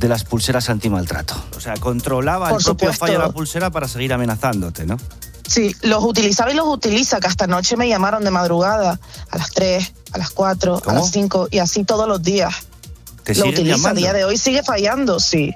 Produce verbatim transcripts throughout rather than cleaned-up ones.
de las pulseras antimaltrato. O sea, controlaba Por el propio supuesto. fallo de la pulsera para seguir amenazándote, ¿no? Sí, los utilizaba y los utiliza, que hasta anoche me llamaron de madrugada, a las tres, a las cuatro, ¿Cómo? a las cinco, y así todos los días. ¿Te Lo siguen utiliza, llamando? a día de hoy sigue fallando, sí.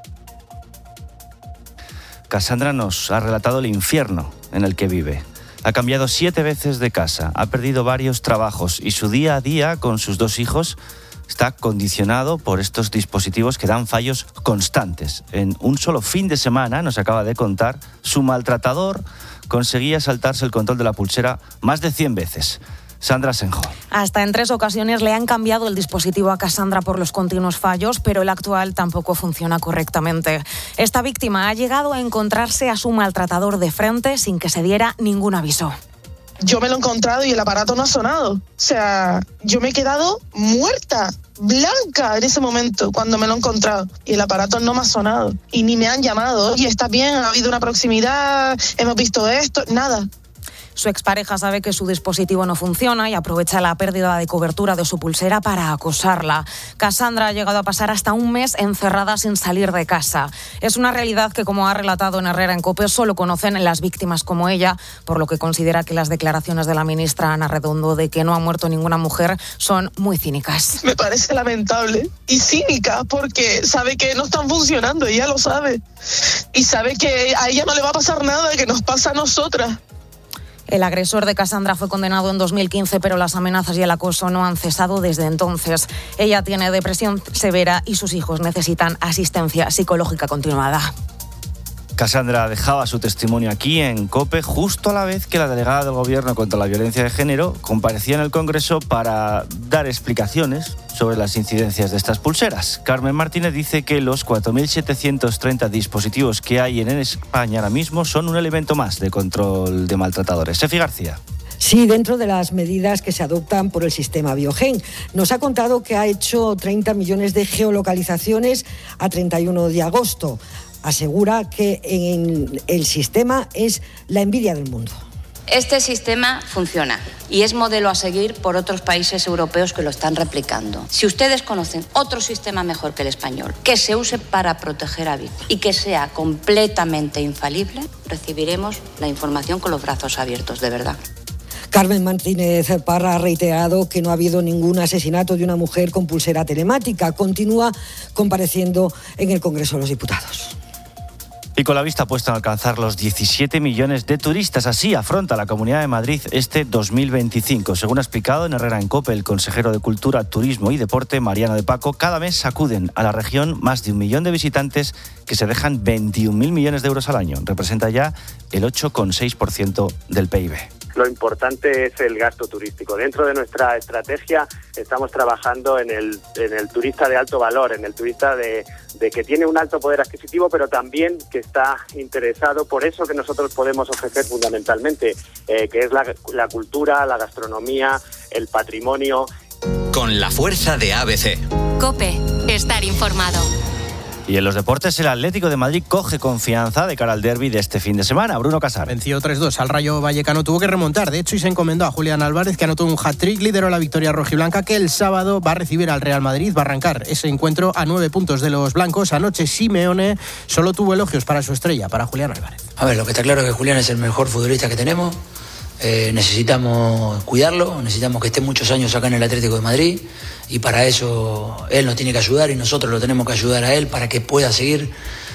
Cassandra nos ha relatado el infierno en el que vive. Ha cambiado siete veces de casa, ha perdido varios trabajos y su día a día con sus dos hijos está condicionado por estos dispositivos que dan fallos constantes. En un solo fin de semana, nos acaba de contar, su maltratador conseguía saltarse el control de la pulsera más de cien veces. Sandra Senjo. Hasta en tres ocasiones le han cambiado el dispositivo a Cassandra por los continuos fallos, pero el actual tampoco funciona correctamente. Esta víctima ha llegado a encontrarse a su maltratador de frente sin que se diera ningún aviso. Yo me lo he encontrado y el aparato no ha sonado. O sea, yo me he quedado muerta, blanca en ese momento cuando me lo he encontrado. Y el aparato no me ha sonado. Y ni me han llamado. Oye, ¿estás bien? ¿Ha habido una proximidad? ¿Hemos visto esto? Nada. Su expareja sabe que su dispositivo no funciona y aprovecha la pérdida de cobertura de su pulsera para acosarla. Cassandra ha llegado a pasar hasta un mes encerrada sin salir de casa. Es una realidad que, como ha relatado en Herrera en COPE, solo conocen las víctimas como ella, por lo que considera que las declaraciones de la ministra Ana Redondo de que no ha muerto ninguna mujer son muy cínicas. Me parece lamentable y cínica porque sabe que no están funcionando, ella lo sabe. Y sabe que a ella no le va a pasar nada que nos pasa a nosotras. El agresor de Cassandra fue condenado en dos mil quince, pero las amenazas y el acoso no han cesado desde entonces. Ella tiene depresión severa y sus hijos necesitan asistencia psicológica continuada. Cassandra dejaba su testimonio aquí en COPE justo a la vez que la delegada del Gobierno contra la violencia de género comparecía en el Congreso para dar explicaciones sobre las incidencias de estas pulseras. Carmen Martínez dice que los cuatro mil setecientos treinta dispositivos que hay en España ahora mismo son un elemento más de control de maltratadores. Sefi García. Sí, dentro de las medidas que se adoptan por el sistema Biogen. Nos ha contado que ha hecho treinta millones de geolocalizaciones a treinta y uno de agosto. Asegura que en el sistema es la envidia del mundo. Este sistema funciona y es modelo a seguir por otros países europeos que lo están replicando. Si ustedes conocen otro sistema mejor que el español, que se use para proteger a víctimas y que sea completamente infalible, recibiremos la información con los brazos abiertos, de verdad. Carmen Martínez Parra ha reiterado que no ha habido ningún asesinato de una mujer con pulsera telemática. Continúa compareciendo en el Congreso de los Diputados. Y con la vista puesta en alcanzar los diecisiete millones de turistas, así afronta la Comunidad de Madrid este dos mil veinticinco. Según ha explicado en Herrera en COPE el consejero de Cultura, Turismo y Deporte, Mariano de Paco, cada mes acuden a la región más de un millón de visitantes que se dejan veintiún mil millones de euros al año. Representa ya el ocho coma seis por ciento del P I B. Lo importante es el gasto turístico. Dentro de nuestra estrategia estamos trabajando en el, en el turista de alto valor, en el turista de, de que tiene un alto poder adquisitivo, pero también que está interesado por eso que nosotros podemos ofrecer fundamentalmente, eh, que es la, la cultura, la gastronomía, el patrimonio. Con la fuerza de A B C. COPE, estar informado. Y en los deportes, el Atlético de Madrid coge confianza de cara al derbi de este fin de semana. Bruno Casar. Venció tres dos al Rayo Vallecano, tuvo que remontar, de hecho, y se encomendó a Julián Álvarez, que anotó un hat-trick, lideró la victoria rojiblanca, que el sábado va a recibir al Real Madrid, va a arrancar ese encuentro a nueve puntos de los blancos. Anoche Simeone solo tuvo elogios para su estrella, para Julián Álvarez. A ver, lo que está claro es que Julián es el mejor futbolista que tenemos, eh, necesitamos cuidarlo, necesitamos que esté muchos años acá en el Atlético de Madrid, y para eso él nos tiene que ayudar y nosotros lo tenemos que ayudar a él para que pueda seguir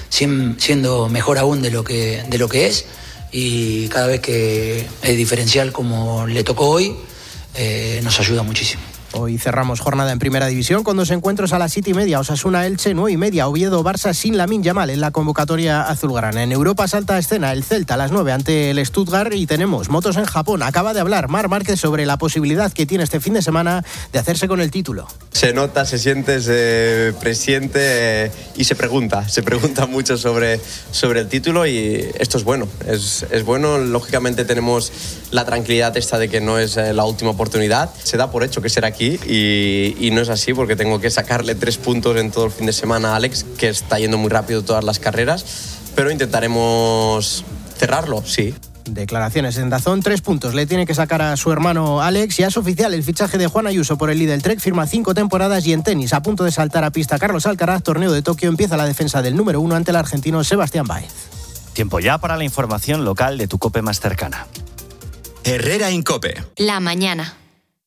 siendo mejor aún de lo que, de lo que es, y cada vez que es diferencial como le tocó hoy, eh, nos ayuda muchísimo. Hoy cerramos jornada en Primera División con dos encuentros a las siete y media. Osasuna-Elche, nueve y media. Oviedo-Barça sin Lamine Yamal en la convocatoria azulgrana. En Europa salta a escena el Celta a las nueve ante el Stuttgart, y tenemos motos en Japón. Acaba de hablar Marc Márquez sobre la posibilidad que tiene este fin de semana de hacerse con el título. Se nota, se siente, se presiente eh, y se pregunta. Se pregunta mucho sobre, sobre el título, y esto es bueno. Es, es bueno, lógicamente tenemos la tranquilidad esta de que no es eh, la última oportunidad. Se da por hecho que será aquí. Y, y no es así, porque tengo que sacarle tres puntos en todo el fin de semana a Alex, que está yendo muy rápido todas las carreras, pero intentaremos cerrarlo, sí. Declaraciones en Dazón, tres puntos le tiene que sacar a su hermano Alex. Ya es oficial el fichaje de Juan Ayuso por el Lidl Trek, firma cinco temporadas. Y en tenis, a punto de saltar a pista Carlos Alcaraz, torneo de Tokio, empieza la defensa del número uno ante el argentino Sebastián Báez. Tiempo ya para la información local de tu COPE más cercana. Herrera Incope. La mañana.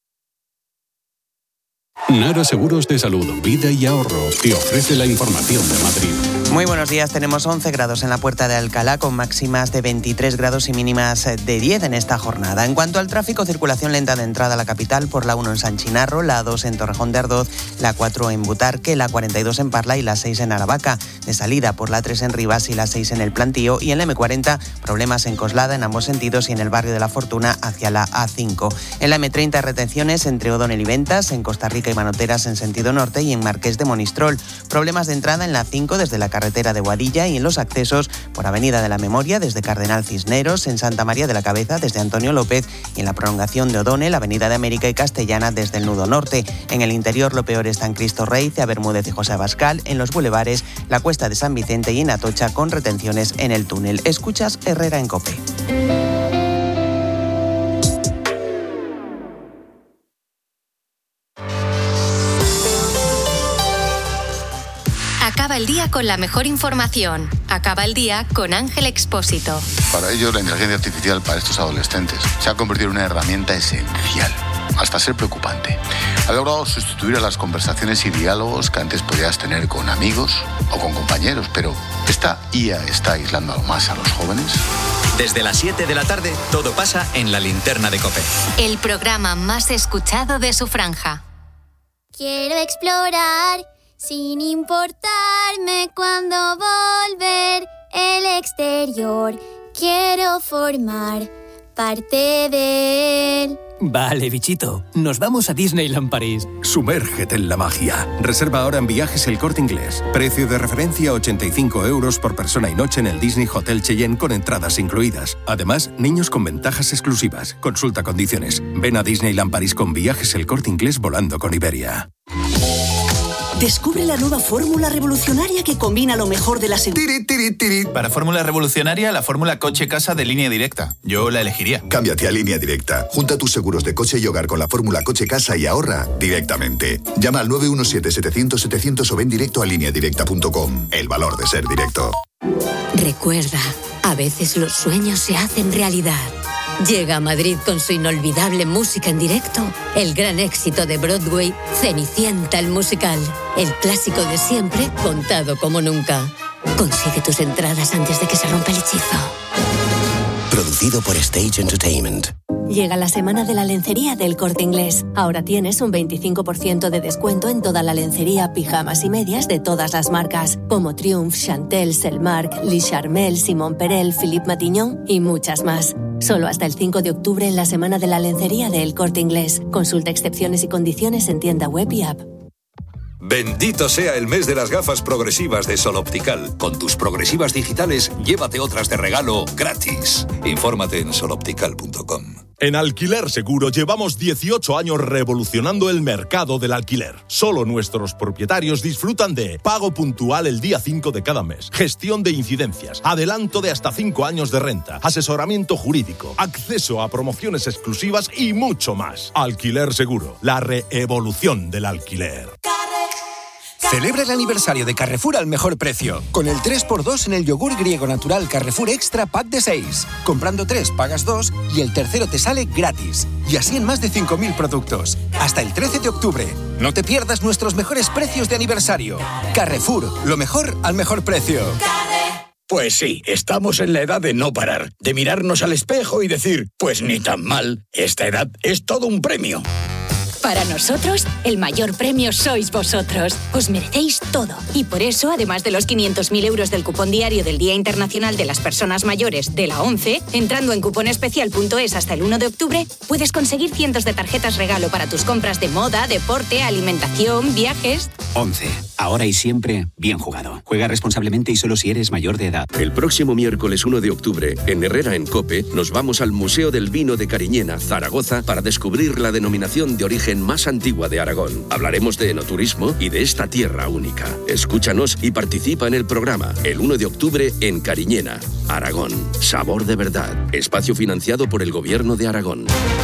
Nara Seguros de Salud, Vida y Ahorro te ofrece la información de Madrid. Muy buenos días, tenemos once grados en la Puerta de Alcalá con máximas de veintitrés grados y mínimas de diez en esta jornada. En cuanto al tráfico, circulación lenta de entrada a la capital por la uno en San Chinarro, la dos en Torrejón de Ardoz, la cuatro en Butarque, la cuarenta y dos en Parla y la seis en Aravaca. De salida por la tres en Rivas y la seis en El Plantío, y en la eme cuarenta problemas en Coslada en ambos sentidos y en el barrio de la Fortuna hacia la a cinco. En la eme treinta retenciones entre O'Donnell y Ventas, en Costa Rica y Manoteras en sentido norte y en Marqués de Monistrol. Problemas de entrada en la cinco desde la carretera de Guadilla y en los accesos por Avenida de la Memoria desde Cardenal Cisneros, en Santa María de la Cabeza desde Antonio López y en la prolongación de O'Donnell, Avenida de América y Castellana desde el nudo norte. En el interior lo peor está en Cristo Rey, Cea Bermúdez y José Abascal, en los bulevares, la Cuesta de San Vicente y en Atocha con retenciones en el túnel. Escuchas Herrera en COPE. Acaba el día con la mejor información. Acaba el día con Ángel Expósito. Para ellos, la inteligencia artificial para estos adolescentes se ha convertido en una herramienta esencial, hasta ser preocupante. Ha logrado sustituir a las conversaciones y diálogos que antes podías tener con amigos o con compañeros, pero ¿esta I A está aislando aún más a los jóvenes? Desde las siete de la tarde, todo pasa en La Linterna de COPE. El programa más escuchado de su franja. Quiero explorar sin importarme cuándo volver el exterior. Quiero formar parte de él. Vale, bichito, nos vamos a Disneyland París. Sumérgete en la magia. Reserva ahora en Viajes El Corte Inglés. Precio de referencia ochenta y cinco euros por persona y noche en el Disney Hotel Cheyenne con entradas incluidas. Además, niños con ventajas exclusivas. Consulta condiciones. Ven a Disneyland París con Viajes El Corte Inglés volando con Iberia. Descubre la nueva fórmula revolucionaria que combina lo mejor de la seguridad. Para fórmula revolucionaria, la fórmula coche-casa de Línea Directa. Yo la elegiría. Cámbiate a Línea Directa. Junta tus seguros de coche y hogar con la fórmula coche-casa y ahorra directamente. Llama al nueve uno siete, setecientos, setecientos o ven directo a línea directa punto com. El valor de ser directo. Recuerda, a veces los sueños se hacen realidad. Llega a Madrid con su inolvidable música en directo, el gran éxito de Broadway, Cenicienta el musical, el clásico de siempre contado como nunca. Consigue tus entradas antes de que se rompa el hechizo. Producido por Stage Entertainment. Llega la semana de la lencería del Corte Inglés. Ahora tienes un veinticinco por ciento de descuento en toda la lencería, pijamas y medias de todas las marcas, como Triumph, Chantel, Selmark, Le Charmel, Simon Perel, Philippe Matignon y muchas más. Solo hasta el cinco de octubre en la semana de la lencería del Corte Inglés. Consulta excepciones y condiciones en tienda web y app. Bendito sea el mes de las gafas progresivas de Sol Optical. Con tus progresivas digitales, llévate otras de regalo gratis. Infórmate en sol optical punto com. En Alquiler Seguro llevamos dieciocho años revolucionando el mercado del alquiler. Solo nuestros propietarios disfrutan de pago puntual el día cinco de cada mes, gestión de incidencias, adelanto de hasta cinco años de renta, asesoramiento jurídico, acceso a promociones exclusivas y mucho más. Alquiler Seguro, la reevolución del alquiler. Celebra el aniversario de Carrefour al mejor precio, con el tres por dos en el yogur griego natural Carrefour Extra Pack de seis. Comprando tres, pagas dos y el tercero te sale gratis. Y así en más de cinco mil productos. Hasta el trece de octubre. No te pierdas nuestros mejores precios de aniversario. Carrefour, lo mejor al mejor precio. Pues sí, estamos en la edad de no parar, de mirarnos al espejo y decir, pues ni tan mal, esta edad es todo un premio. Para nosotros, el mayor premio sois vosotros. Os merecéis todo. Y por eso, además de los quinientos mil euros del cupón diario del Día Internacional de las Personas Mayores de la ONCE, entrando en cuponespecial punto es hasta el uno de octubre, puedes conseguir cientos de tarjetas regalo para tus compras de moda, deporte, alimentación, viajes... ONCE. Ahora y siempre, bien jugado. Juega responsablemente y solo si eres mayor de edad. El próximo miércoles uno de octubre, en Herrera en COPE, nos vamos al Museo del Vino de Cariñena, Zaragoza, para descubrir la denominación de origen Virgen más antigua de Aragón. Hablaremos de enoturismo y de esta tierra única. Escúchanos y participa en el programa el uno de octubre en Cariñena, Aragón. Sabor de verdad. Espacio financiado por el Gobierno de Aragón.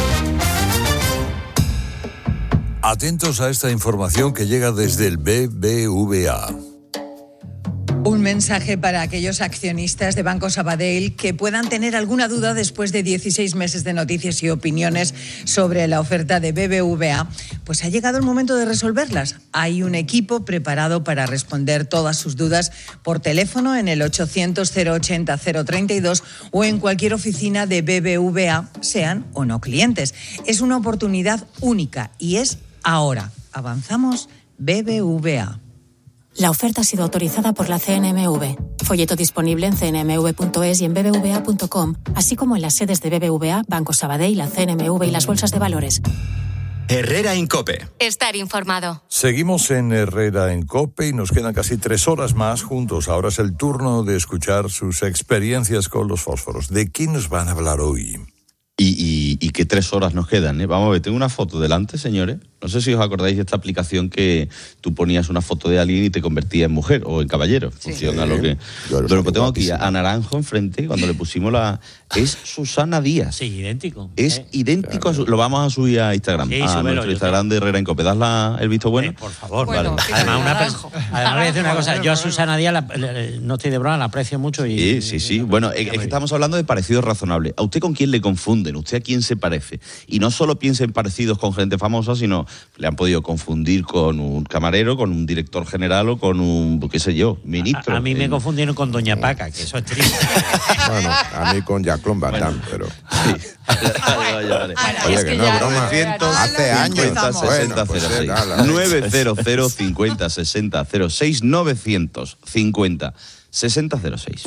Atentos a esta información que llega desde el B B V A. Un mensaje para aquellos accionistas de Banco Sabadell que puedan tener alguna duda después de dieciséis meses de noticias y opiniones sobre la oferta de B B V A. Pues ha llegado el momento de resolverlas. Hay un equipo preparado para responder todas sus dudas por teléfono en el ochocientos cero ochenta cero treinta y dos o en cualquier oficina de B B V A, sean o no clientes. Es una oportunidad única y es ahora. Avanzamos B B V A. La oferta ha sido autorizada por la C N M V. Folleto disponible en c n m v punto es y en b b v a punto com, así como en las sedes de B B V A, Banco Sabadell, la C N M V y las bolsas de valores. Herrera Incope. Estar informado. Seguimos en Herrera en COPE y nos quedan casi tres horas más juntos. Ahora es el turno de escuchar sus experiencias con los fósforos. ¿De qué nos van a hablar hoy? Y, y, y qué tres horas nos quedan, ¿eh? Vamos a ver, tengo una foto delante, señores. No sé si os acordáis de esta aplicación que tú ponías una foto de alguien y te convertía en mujer o en caballero. Sí. Funciona sí. lo que... Pero pues tengo aquí a Naranjo enfrente, cuando le pusimos la... Es Susana Díaz. Sí, idéntico. Es eh. idéntico. Claro. A su... Lo vamos a subir a Instagram. Sí, a nuestro Instagram de Herrera en Cope. ¿Das la, el visto bueno? Eh, por favor. Bueno, vale. Además, una pers... Además, voy a decir una cosa. Yo a Susana Díaz, la... no estoy de broma, la aprecio mucho. Y... Sí, sí, sí. Bueno, es que estamos hablando de parecidos razonables. ¿A usted con quién le confunden? ¿Usted a quién se parece? Y no solo piensen parecidos con gente famosa, sino le han podido confundir con un camarero, con un director general o con un, qué sé yo, ministro. A, a mí me confundieron con Doña Paca, que eso es triste. Bueno, a mí con Jacques Bartán, pero... Sí. Vale, vale, vale. Oye, que, que no, broma. Hace años. sesenta cero seis. nueve cero cero cincuenta sesenta cero seis novecientos cincuenta sesenta cero seis.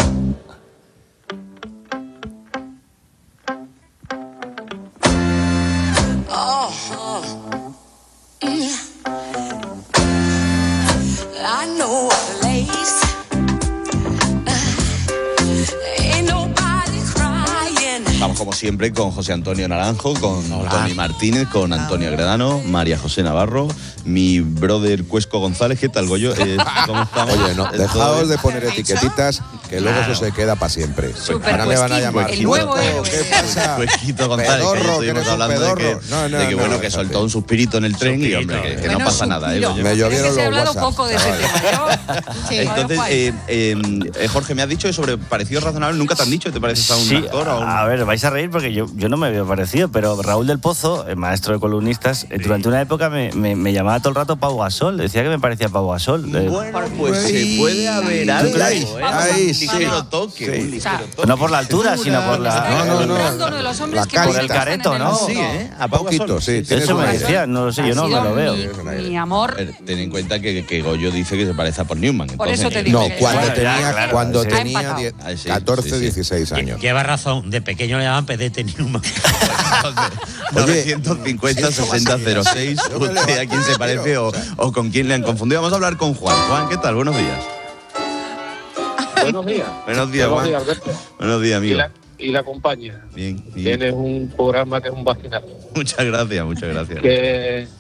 Vamos como siempre con José Antonio Naranjo, con Hola. Tony Martínez, con Antonio Agredano, María José Navarro, mi brother Cuesco González. ¿Qué tal, Goyo? Eh, ¿Cómo estamos? Oye, no, dejaos de poner etiquetitas, que luego claro. eso se queda para siempre. Super Ahora me van a llamar. El nuevo ¿Qué pasa? Cuesquito González, pedorro, que estuvimos hablando de que, no, no, de que no, bueno, no, que soltó un suspirito en el tren y, hombre, que, que bueno, no pasa nada. ¿eh? Me llovieron los WhatsApp. poco de ese tema, sí, entonces, eh, eh, Jorge, me has dicho que sobre parecido razonable, ¿nunca te han dicho que te pareces a un sí, actor o a un... A ver, vais a reír porque yo, yo no me veo parecido, pero Raúl del Pozo, el maestro de columnistas, sí. durante una época me, me, me llamaba todo el rato Pau Gasol, decía que me parecía Pau Gasol. Bueno, pues se puede haber algo, ¿eh? Ahí, un ligero toque, sí. un ligero toque. No por la altura, sino por la... No, no, no. De los hombres la que por el careto, ¿no? Sí, ¿eh? A Pau Gasol. Sí, eso me decía, no lo sé, yo no me lo veo. Mi, mi amor. Ten en cuenta que, que Goyo dice que se parece a Paul Newman. Por eso te digo. No, cuando bueno, tenía, ya, claro, cuando sí. tenía diez, catorce, sí, sí. dieciséis años. Lleva razón, de pequeño le llamaban pedete Newman. novecientos cincuenta sesenta cero seis. ¿Usted a quién se parece o, o con quién le han confundido? Vamos a hablar con Juan. Juan, ¿qué tal? Buenos días. Buenos días. Buenos días, Juan. Buenos días, Alberto. Buenos días, amigo. Y la, y la compañía. Bien, bien. Tienes un programa que es un vacinazo. Muchas gracias, muchas gracias. Que,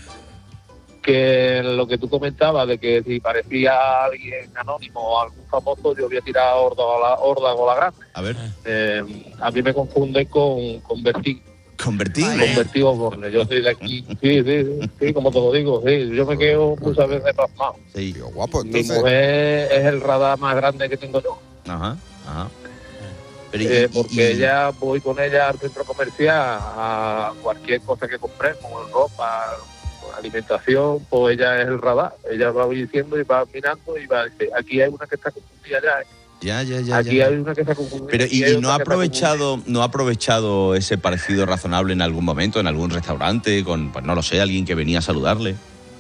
que lo que tú comentabas de que si parecía a alguien anónimo o algún famoso, yo voy a tirar órdago la grande. A ver. Eh, a mí me confunde con, con Vertigo. ¿Convertido? Convertido Borne. Yo soy de aquí. Sí, sí, sí, como te lo digo. Sí, yo me quedo muchas veces pasmado. Sí, guapo. Entonces... Mi mujer es el radar más grande que tengo yo. Ajá, ajá. Pero, eh, y, porque y... ella, voy con ella al centro comercial a cualquier cosa que compremos, ropa, alimentación, pues ella es el radar. Ella va diciendo y va mirando y va a decir, aquí hay una que está confundida ya. Ya, ya, ya. Aquí ya. hay una que está confundida. Pero y, y no ha aprovechado, no ha aprovechado ese parecido razonable en algún momento, en algún restaurante, con, pues no lo sé, alguien que venía a saludarle.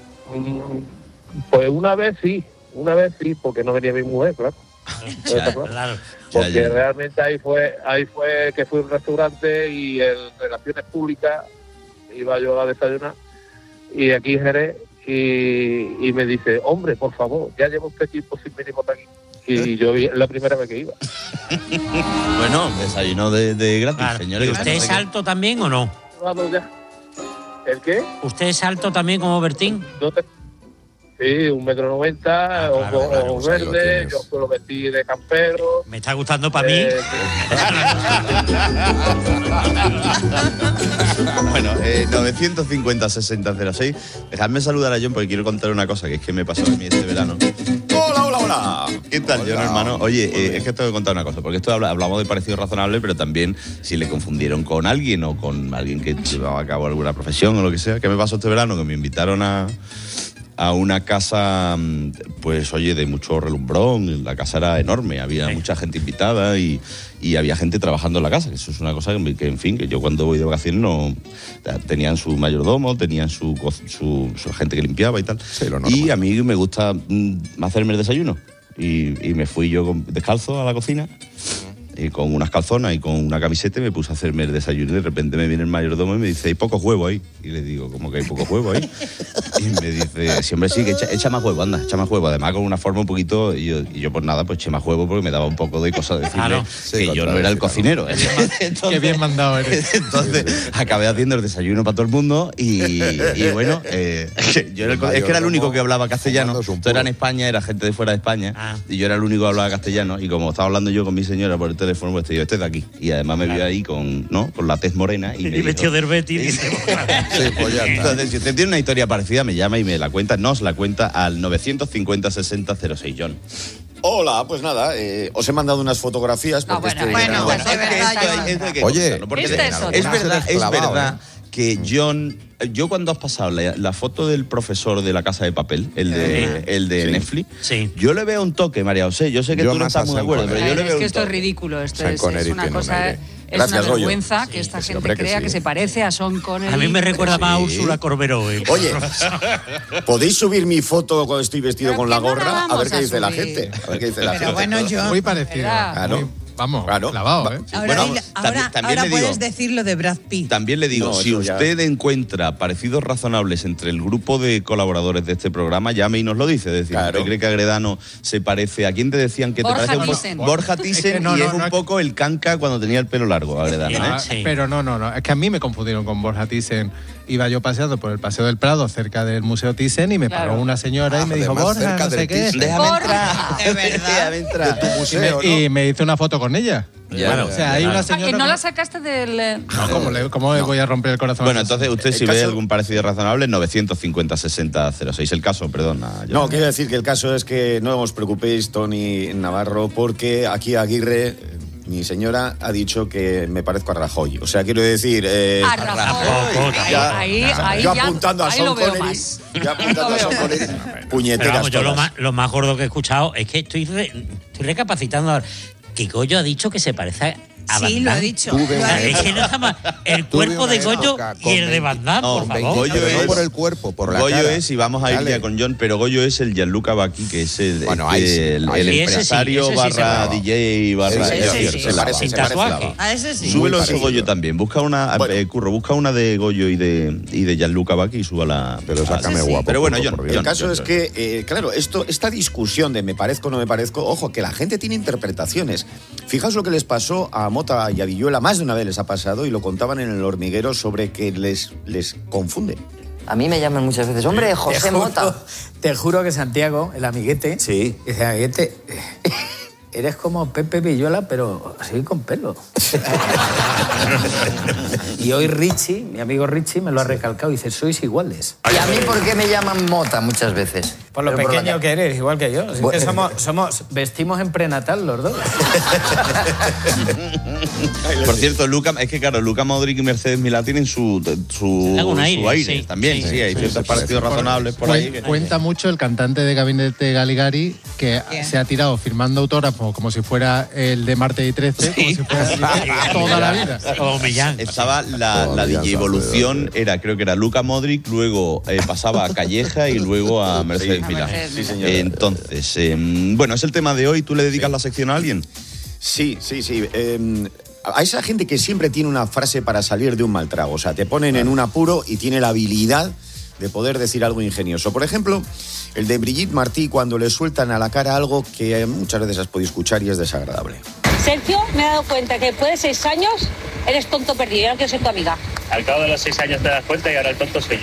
Pues una vez sí, una vez sí, porque no venía mi mujer, claro. ya, claro. Porque ya, ya. realmente ahí fue, ahí fue que fui a un restaurante y en relaciones públicas iba yo a desayunar y aquí en Jerez y, y me dice, hombre, por favor, ya llevo usted tiempo sin venir por aquí. Y yo vi la primera vez que iba. Bueno, desayuno de, de gratis, claro. señores. ¿Y usted es alto también o no? Ya. ¿El qué? ¿Usted es alto también como Bertín? No te... Sí, un metro noventa, ah, claro, o, claro, o verde, yo suelo vestir de campero. Me está gustando para eh, mí. Bueno, eh, novecientos cincuenta, sesenta cero seis. Dejadme saludar a John porque quiero contar una cosa que es que me pasó a mí este verano. Hola, hola, hola. ¿Qué tal, John, hermano? Oye, eh, es que tengo que contar una cosa, porque esto habla, hablamos de parecido razonable, pero también si le confundieron con alguien o con alguien que llevaba a cabo alguna profesión o lo que sea. ¿Qué me pasó este verano? Que me invitaron a... a una casa, pues oye, de mucho relumbrón. La casa era enorme, había sí. mucha gente invitada y, y había gente trabajando en la casa. Eso es una cosa que, que, en fin, que yo cuando voy de vacaciones no... Tenían su mayordomo, tenían su, su, su gente que limpiaba y tal. Sí, y a mí me gusta mm, hacerme el desayuno. Y, y me fui yo con, descalzo a la cocina. Y con unas calzonas y con una camiseta y me puse a hacerme el desayuno y de repente me viene el mayordomo y me dice, hay pocos huevos ahí. Y le digo, ¿cómo que hay pocos huevos ahí? Y me dice, sí, hombre, sí, que echa, echa más huevo, anda, echa más huevo. Además con una forma un poquito, y yo, y yo pues nada, pues eché más huevo porque me daba un poco de cosa decirle claro. sí, que yo no era el cocinero. Entonces, qué bien mandado eres. Entonces sí, sí. acabé haciendo el desayuno para todo el mundo y, y bueno, eh, yo era el, es que era el único que hablaba castellano. Esto era en España, era gente de fuera de España ah. y yo era el único que hablaba castellano y como estaba hablando yo con mi señora por el teléfono, pues te digo, este de aquí. Y además me vio ahí con, ¿no? con la tez morena. Y, y vestido de Herbeti. Sí, pues ya está. Entonces, si usted tiene una historia parecida, me llama y me la cuenta. Nos la cuenta al novecientos cincuenta, sesenta cero seis, John. Hola, pues nada, eh, os he mandado unas fotografías. Porque ah, bueno, este bueno, bueno, es verdad, es de que Oye, ¿no? porque esta de, es, es, es verdad, es verdad ¿eh? que John... Yo cuando has pasado la, la foto del profesor de La Casa de Papel, el de, sí. el de sí. Netflix, sí. yo le veo un toque, María José. Yo sé que yo tú no estás muy de acuerdo, pero yo le veo Es que un esto toque. es ridículo, esto es, es una cosa... Es Gracias, una vergüenza sí, que esta gente que crea que, sí. que se parece a Sean Connery. A mí me recuerda sí. más a Úrsula Corberó. ¿eh? Oye, ¿podéis subir mi foto cuando estoy vestido con la gorra? A ver qué dice la gente. A ver qué dice la Pero gente. bueno, yo... Muy parecido. Claro. Muy... Vamos, claro. clavado, ¿eh? Ahora, bueno, dile, ahora, también, también ahora le digo, puedes decir lo de Brad Pitt. También le digo, no, si usted ya... encuentra parecidos razonables entre el grupo de colaboradores de este programa, llame y nos lo dice. Es decir, claro. ¿usted cree que Agredano se parece a quién te decían que Borja te parece? Thyssen. Borja Thyssen es que no, y no, es un no, poco el canca cuando tenía el pelo largo, Agredano. ¿eh? Ah, sí. Pero no, no, no. Es que a mí me confundieron con Borja Thyssen. Iba yo paseando por el Paseo del Prado cerca del Museo Thyssen y me claro. paró una señora ah, y me dijo, Borja, no sé qué. Déjame entrar. De verdad. Déjame entrar. De tu museo, y, me, ¿no? y me hizo una foto con ella. Ya, bueno, o sea, hay una señora... Ah, que no la sacaste del... No, ¿cómo, le, cómo no. voy a romper el corazón? Bueno, entonces usted si caso... ve algún parecido razonable, novecientos cincuenta, sesenta cero seis. El caso, perdona. No, quiero decir que el caso es que no os preocupéis, Tony Navarro, porque aquí Aguirre... Mi señora ha dicho que me parezco a Rajoy. O sea, quiero decir... Eh, a Rajoy. Ya, ahí, ahí, ahí yo ya, apuntando a Sean Connery. Ya apuntando a Sean Connery. Puñeteras vamos, yo todas. lo más, lo más gordo que he escuchado es que estoy, re, estoy recapacitando ahora. Que Goyo ha dicho que se parece a Van Damme. Sí, lo ha dicho. Lo ha dicho. Es que no está más el cuerpo de Goyo y el de Van Damme, no, por favor. Goyo es, no por el cuerpo, por la Goyo cara. es, y vamos a ir ya con John, pero Goyo es el Gianluca Vacchi, que es el, bueno, el, sí, el, el el empresario sí, barra sí, D J barra... Ese sí, es sí, se lava, sin se tatuaje. A ese sí. Súbelo ese Goyo también. Busca una, bueno. eh, Curro, busca una de Goyo y de, y de Gianluca Vacchi y súbala. Pero sácame sí. guapo. Pero bueno, Curro, John, El John, caso John, es John. que, eh, claro, esto, esta discusión de me parezco o no me parezco, ojo, que la gente tiene interpretaciones. Fijaos lo que les pasó a Mota y a Villuela, más de una vez les ha pasado, y lo contaban en El Hormiguero, sobre que les, les confunde. A mí me llaman muchas veces, hombre, José te juro, Mota. Te juro que Santiago, el amiguete, sí. dice, amiguete, eres como Pepe Villuela, pero así con pelo. Y hoy Richie, mi amigo Richie, me lo ha recalcado y dice, sois iguales. ¿Y a mí por qué me llaman Mota muchas veces? Por lo Pero pequeño por la... que eres, igual que yo. Es bueno. que somos, somos, vestimos en prenatal los dos. Por cierto, Luca, es que claro, Luka Modric y Mercedes Milá tienen su, su, aire, su aire sí, también. Sí, sí, sí hay sí, ciertos sí, partidos sí, razonables por, por ahí. Que... Cuenta mucho el cantante de Gabinete Galigari que yeah. se ha tirado firmando autógrafos como si fuera el de Martes y trece, sí. como si fuera sí. toda la vida. O Millán. Estaba la, la D J Evolución, era, creo que era Luka Modric, luego eh, pasaba a Calleja y luego a Mercedes Milá. Sí, señor. Entonces, eh, bueno, es el tema de hoy. ¿Tú le dedicas sí. la sección a alguien? Sí, sí, sí. Eh, a esa gente que siempre tiene una frase para salir de un mal trago. O sea, te ponen en un apuro y tiene la habilidad de poder decir algo ingenioso. Por ejemplo, el de Brigitte Martí, cuando le sueltan a la cara algo que muchas veces has podido escuchar y es desagradable. Sergio, me he dado cuenta que después de seis años eres tonto perdido, ya no quiero ser tu amiga. al cabo de los seis años te das cuenta y ahora el tonto soy yo.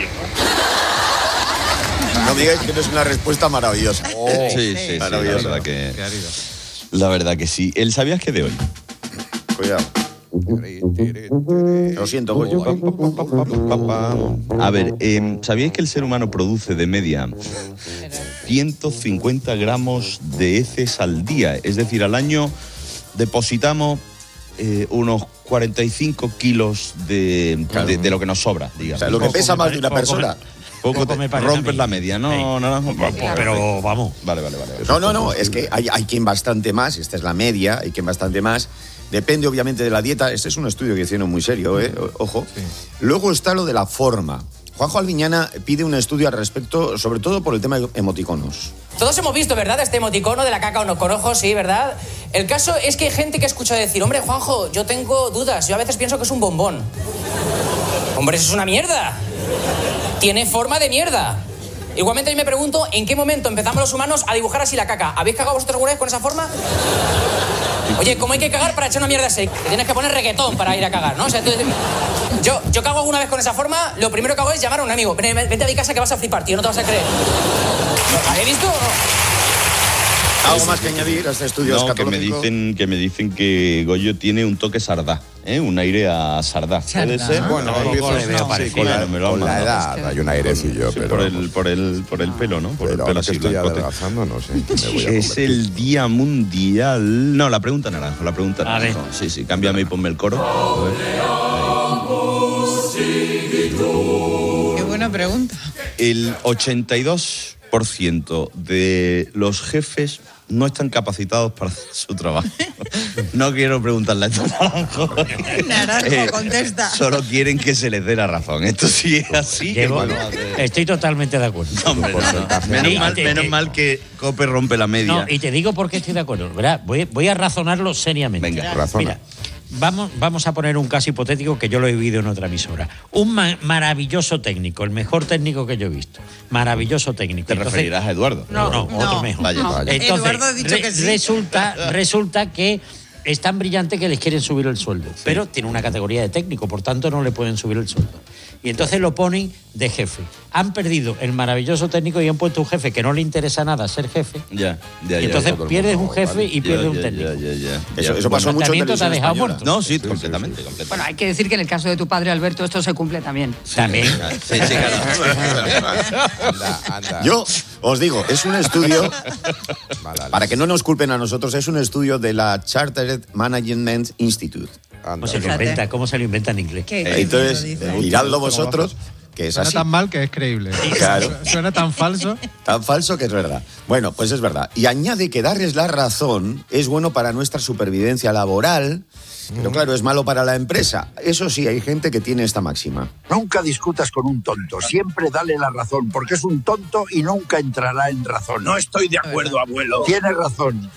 No me digáis que no es una respuesta maravillosa. Oh, sí, sí, sí, maravillosa. La verdad que, la verdad que sí. ¿El sabías que de hoy? Cuidado. Lo siento, Goyo. A ver, eh, ¿sabíais que el ser humano produce de media ciento cincuenta gramos de heces al día? Es decir, al año depositamos eh, unos cuarenta y cinco kilos de, claro. de, de lo que nos sobra, digamos. O sea, lo que pesa más de una persona. Poco te rompes la media, ¿no? no, no, no pero vamos. Vale, vale, vale. No, no, no, es que hay, hay quien bastante más, esta es la media, hay quien bastante más. Depende, obviamente, de la dieta. Este es un estudio que hicieron muy serio, ¿eh? Ojo. Sí. Luego está lo de la forma. Juanjo Alviñana pide un estudio al respecto, sobre todo por el tema de emoticonos. Todos hemos visto, ¿verdad?, este emoticono de la caca con ojos, sí, ¿verdad? El caso es que hay gente que escucha decir, hombre, Juanjo, yo tengo dudas, yo a veces pienso que es un bombón. Hombre, eso es una mierda. Tiene forma de mierda. Igualmente yo me pregunto, ¿en qué momento empezamos los humanos a dibujar así la caca? ¿Habéis cagado vosotros alguna vez con esa forma? Oye, ¿cómo hay que cagar para echar una mierda así? Te tienes que poner reggaetón para ir a cagar, ¿no? O sea, tú, yo, yo cago alguna vez con esa forma, lo primero que hago es llamar a un amigo. Vente, vente a mi casa que vas a flipar, tío, no te vas a creer. ¿Habéis visto o no? ¿Algo más que añadir a este estudio no, que me dicen que me dicen que Goyo tiene un toque sardá, ¿eh? Un aire a sardá. ¿Puede ser? Bueno, no, empiezo no, no, sí, con, la, me lo con la edad hay un airecillo, sí, pero... Por el, por, el, por el pelo, ¿no? Por pero el pelo así, estoy adelgazando, no sé. Me voy a es el Día Mundial... No, la pregunta naranjo, la pregunta naranjo. Sí, sí, cámbiame y ponme el coro. Qué buena pregunta. El ochenta y dos por ciento de los jefes no están capacitados para hacer su trabajo. No quiero preguntarle a esto Naranjo. Naranjo, eh, contesta. Solo quieren que se les dé la razón. Esto sí es así. Llevo, bueno, estoy totalmente de acuerdo. No, hombre, no, no. Menos, mal, te, menos mal que Cope rompe la media. No, y te digo por qué estoy de acuerdo. ¿Verdad? Voy, voy a razonarlo seriamente. Venga, razona. Mira, Vamos, vamos a poner un caso hipotético que yo lo he vivido en otra emisora. Un ma- maravilloso técnico, el mejor técnico que yo he visto. Maravilloso técnico. ¿Te Entonces, referirás a Eduardo? No, no, no otro mejor. Vaya, vaya. Entonces, Eduardo ha dicho re- que sí. resulta, resulta que es tan brillante que les quieren subir el sueldo. Sí. Pero tiene una categoría de técnico, por tanto no le pueden subir el sueldo. Y entonces lo ponen de jefe. Han perdido el maravilloso técnico y han puesto un jefe que no le interesa nada ser jefe. Ya, ya, y entonces ya, pierdes un jefe vale. y pierdes ya, un ya, técnico. Ya, ya, ya. Eso, ya. eso pasó Bueno, mucho en te ha televisión dejado española. muerto. No, sí, sí, sí, completamente, sí, sí. completamente. Bueno, hay que decir que en el caso de tu padre, Alberto, esto se cumple también. También. Sí, sí, claro. Anda, anda. Yo os digo, es un estudio, para que no nos culpen a nosotros, es un estudio de la Chartered Management Institute. ¿Cómo se lo inventa? ¿Cómo se lo inventa en inglés? ¿Qué? Entonces, miradlo vosotros, que es Suena así. tan mal que es creíble. Claro. Suena tan falso. Tan falso que es verdad. Bueno, pues es verdad. Y añade que darles la razón es bueno para nuestra supervivencia laboral, pero claro, es malo para la empresa. Eso sí, hay gente que tiene esta máxima. Nunca discutas con un tonto, siempre dale la razón, porque es un tonto y nunca entrará en razón. No estoy de acuerdo, abuelo. Tienes razón.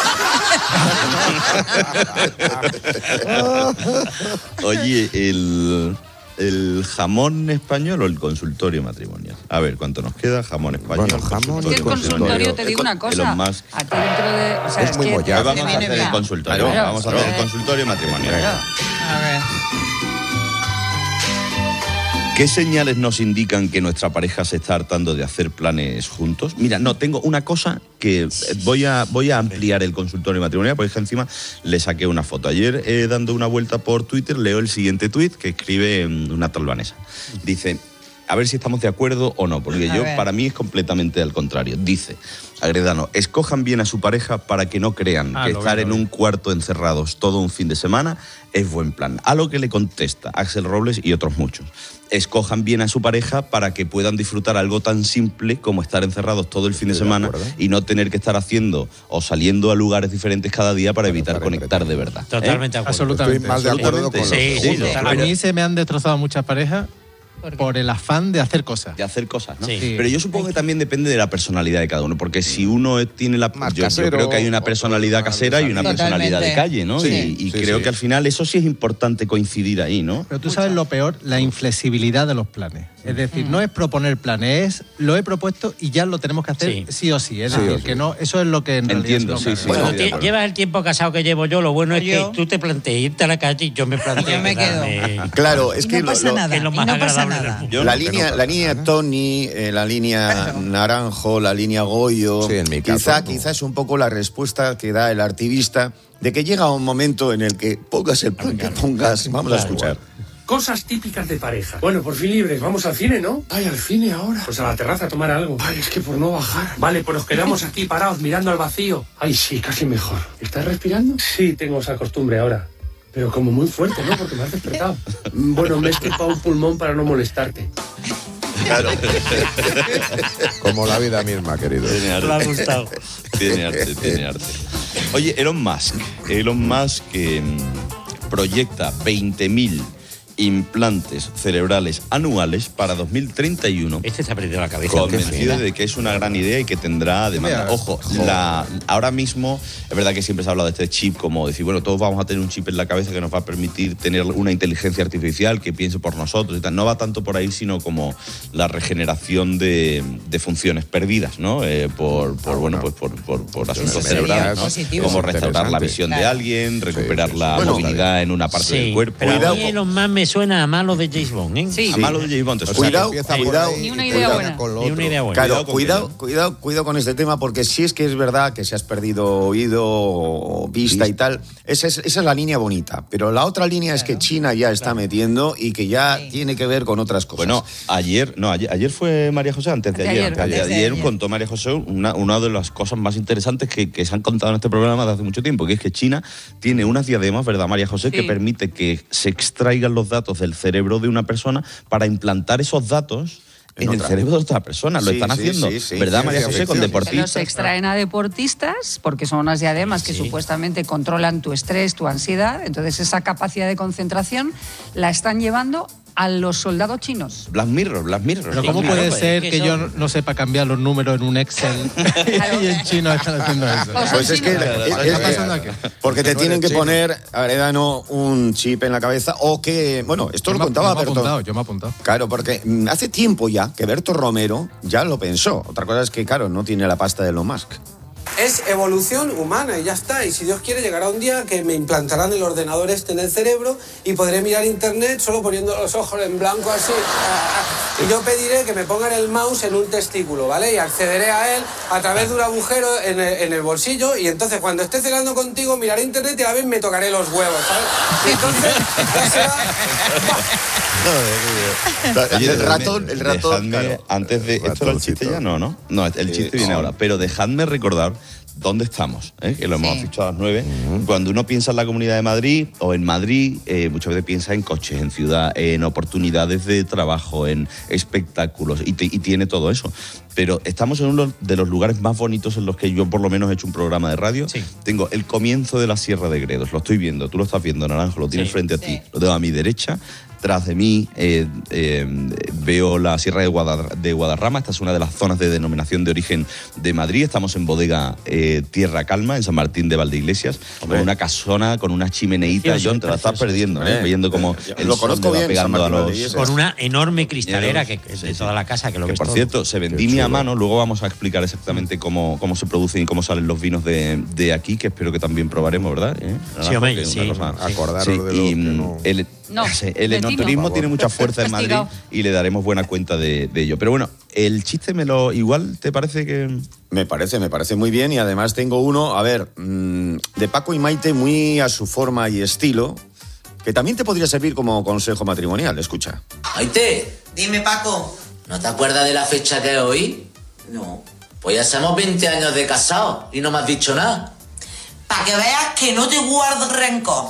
Oye, el, el jamón español o el consultorio matrimonial. A ver, ¿cuánto nos queda? Jamón español. Bueno, jamón Es que el consultorio, te digo una cosa. Elon Musk. A ti dentro de. O sea, Es muy que mollado. Vamos a viene hacer el bien. consultorio. Claro, Vamos a hacer el consultorio matrimonial. A ver. ¿Qué señales nos indican que nuestra pareja se está hartando de hacer planes juntos? Mira, no, tengo una cosa que voy a, voy a ampliar el consultorio matrimonial, porque es que encima le saqué una foto. Ayer, eh, dando una vuelta por Twitter, leo el siguiente tuit que escribe una tal Vanessa. Dice, a ver si estamos de acuerdo o no, porque A yo, ver. para mí es completamente al contrario. Dice, Agredano, escojan bien a su pareja para que no crean Ah, que lo estar vi, en lo vi. un cuarto encerrados todo un fin de semana es buen plan. A lo que le contesta Axel Robles y otros muchos. Escojan bien a su pareja para que puedan disfrutar algo tan simple como estar encerrados todo el fin de Estoy de semana acuerdo. y no tener que estar haciendo o saliendo a lugares diferentes cada día para evitar conectar de verdad. ¿Eh? Totalmente de acuerdo. Absolutamente. Estoy más de acuerdo con los Sí, sí, segundos. totalmente. A mí se me han destrozado muchas parejas ¿Por, por el afán de hacer cosas. De hacer cosas, ¿no? Sí. Pero yo supongo que también depende de la personalidad de cada uno, porque si uno tiene la... Yo, casero, yo creo que hay una personalidad casera y una Totalmente. personalidad de calle, ¿no? Sí, y y sí, creo sí. que al final eso sí es importante coincidir ahí, ¿no? Pero tú sabes lo peor, la inflexibilidad de los planes. Es decir, no es proponer planes, es lo he propuesto y ya lo tenemos que hacer sí, sí o sí. Es Sí decir, o sí. que no, eso es lo que en Entiendo, realidad sí, sí. Bueno, Bueno, ti- llevas el tiempo casado que llevo yo, lo bueno es Yo. que tú te planteas irte a la calle y yo me planteo Yo me quedo. quedarme- Claro, es Y que no lo- pasa lo- nada, que es lo y más no pasa agradable del nada. mundo. Yo la no, que línea, no, la línea Tony, eh, la línea Naranjo, la línea Goyo, Sí, en mi caso, quizá, no. quizá es un poco la respuesta que da el activista de que llega un momento en el que pongas el plan que pongas. Vamos a escuchar. Cosas típicas de pareja. Bueno, por fin libres. Vamos al cine, ¿no? Ay, al cine ahora. Pues a la terraza a tomar algo. Ay, es que por no bajar. Vale, pues nos quedamos aquí parados mirando al vacío. Ay, sí, casi mejor. ¿Estás respirando? Sí, tengo esa costumbre ahora. Pero como muy fuerte, ¿no? Porque me has despertado. Bueno, me he estirpado un pulmón para no molestarte. Claro. Como la vida misma, querido. Tiene arte. Me ha gustado. Tiene arte, tiene arte. Oye, Elon Musk. Elon Musk que mm, proyecta veinte mil implantes cerebrales anuales para dos mil treinta y uno. Este se ha perdido la cabeza. Convencido de que es una gran idea y que tendrá demanda. Mira, Ojo, la, ahora mismo es verdad que siempre se ha hablado de este chip como decir, bueno, todos vamos a tener un chip en la cabeza que nos va a permitir tener una inteligencia artificial que piense por nosotros y tal. No va tanto por ahí, sino como la regeneración de, de funciones perdidas, ¿no? Eh, por, por, bueno, pues por, por, por asuntos sería cerebrales, ¿no? positivo. Como restaurar la Interesante. visión de Claro. alguien, recuperar sí, sí. la Bueno, movilidad en una parte Sí, del cuerpo. pero a Cuidado mí con- Elon Musk me suena a malo de James Bond, ¿eh? Sí. A malo de James Bond. te O sea, suena. que Cuidado, empieza por cuidado. ahí Ni una y idea termina buena. con lo Ni una otro. idea buena. Claro, Cuidado con cuidado, que no. cuidado, cuidado con este tema, porque sí es que es verdad que si has perdido oído o vista y tal, esa es, esa es la línea bonita. Pero la otra línea es que China ya está metiendo y que ya tiene que ver con otras cosas. Bueno, ayer, no, ayer, ayer fue María José, antes de ayer. Anteayer. Ayer, Antes de ayer ayer. contó María José una, una de las cosas más interesantes que, que se han contado en este programa desde hace mucho tiempo, que es que China tiene unas diademas, ¿verdad, María José?, Sí. que permite que se extraigan los datos del cerebro de una persona para implantar esos datos en, En el otra. cerebro de otra persona. Lo Sí, están sí, haciendo, sí, sí. ¿verdad, María Ciencia José? Con ficción. Se deportistas. los extraen a deportistas porque son unas diademas que Sí. supuestamente controlan tu estrés, tu ansiedad. Entonces esa capacidad de concentración la están llevando a los soldados chinos. Black Mirror, Black Mirror. Pero Sí, ¿cómo claro, puede pues, ser es que, que yo son- no sepa cambiar los números en un Excel y en chino están haciendo eso? Pues es que, Claro, es- ¿Qué es está que- pasando aquí? porque te no tienen que eres chino. poner, Aredano, un chip en la cabeza o que, bueno, esto Yo lo me- contaba yo me he Berto. apuntado, yo me he apuntado. Claro, porque mm, hace tiempo ya que Berto Romero ya lo pensó. Otra cosa es que, claro, no tiene la pasta de Elon Musk. Es evolución humana y ya está. Y si Dios quiere, llegará un día que me implantarán el ordenador este en el cerebro y podré mirar internet solo poniendo los ojos en blanco así. Y yo pediré que me pongan el mouse en un testículo, ¿vale? Y accederé a él a través de un agujero en el, en el bolsillo. Y entonces, cuando esté cenando contigo, miraré internet y a la vez me tocaré los huevos, ¿sabes? Y entonces, ya será... Oye, el dejadme- ratón, el ratón. dejadme, claro. antes de. ¿Esto era el chiste ya? No, ¿no? No, el chiste viene no. ahora. Pero dejadme recordar dónde estamos, ¿eh? Que lo hemos Sí. fichado a las nueve. Cuando uno piensa en la Comunidad de Madrid o en Madrid, eh, muchas veces piensa en coches, en ciudad, en oportunidades de trabajo, en espectáculos, y, te- y tiene todo eso. Pero estamos en uno de los lugares más bonitos en los que yo por lo menos he hecho un programa de radio. Sí. Tengo el comienzo de la Sierra de Gredos, lo estoy viendo, tú lo estás viendo, Naranjo, lo tienes Sí. frente a ti, lo tengo a mi derecha. Tras de mí eh, eh, veo la Sierra de, Guadar- de Guadarrama. Esta es una de las zonas de denominación de origen de Madrid. Estamos en bodega eh, Tierra Calma, en San Martín de Valdeiglesias, con una casona, con una chimeneita. Precioso, John, te la estás precioso. perdiendo, ¿eh? Hombre, Viendo cómo eh, el lo sol conozco le va bien, San pegando a Martín de los... Valdeiglesias. Con una enorme cristalera que Sí, es de sí. toda la casa, que lo Que ves por todo. cierto, se vendimia a mano. Luego vamos a explicar exactamente cómo, cómo se producen y cómo salen los vinos de, de aquí, que espero que también probaremos, ¿verdad? ¿Eh? Sí, hombre, Porque es sí. una cosa- Acordaros Sí, de lo y que mm, no- el, No, sí, el de ti no. enoturismo Por tiene favor. mucha fuerza en Madrid Castigado. y le daremos buena cuenta de, de ello. Pero bueno, el chiste me lo... Igual, ¿te parece que...? Me parece, me parece muy bien y además tengo uno, a ver, mmm, de Paco y Maite muy a su forma y estilo, que también te podría servir como consejo matrimonial, escucha. Maite. Dime, Paco. ¿No te acuerdas de la fecha que es hoy? No. Pues ya somos veinte años de casados y no me has dicho nada. Para que veas que no te guardo rencor.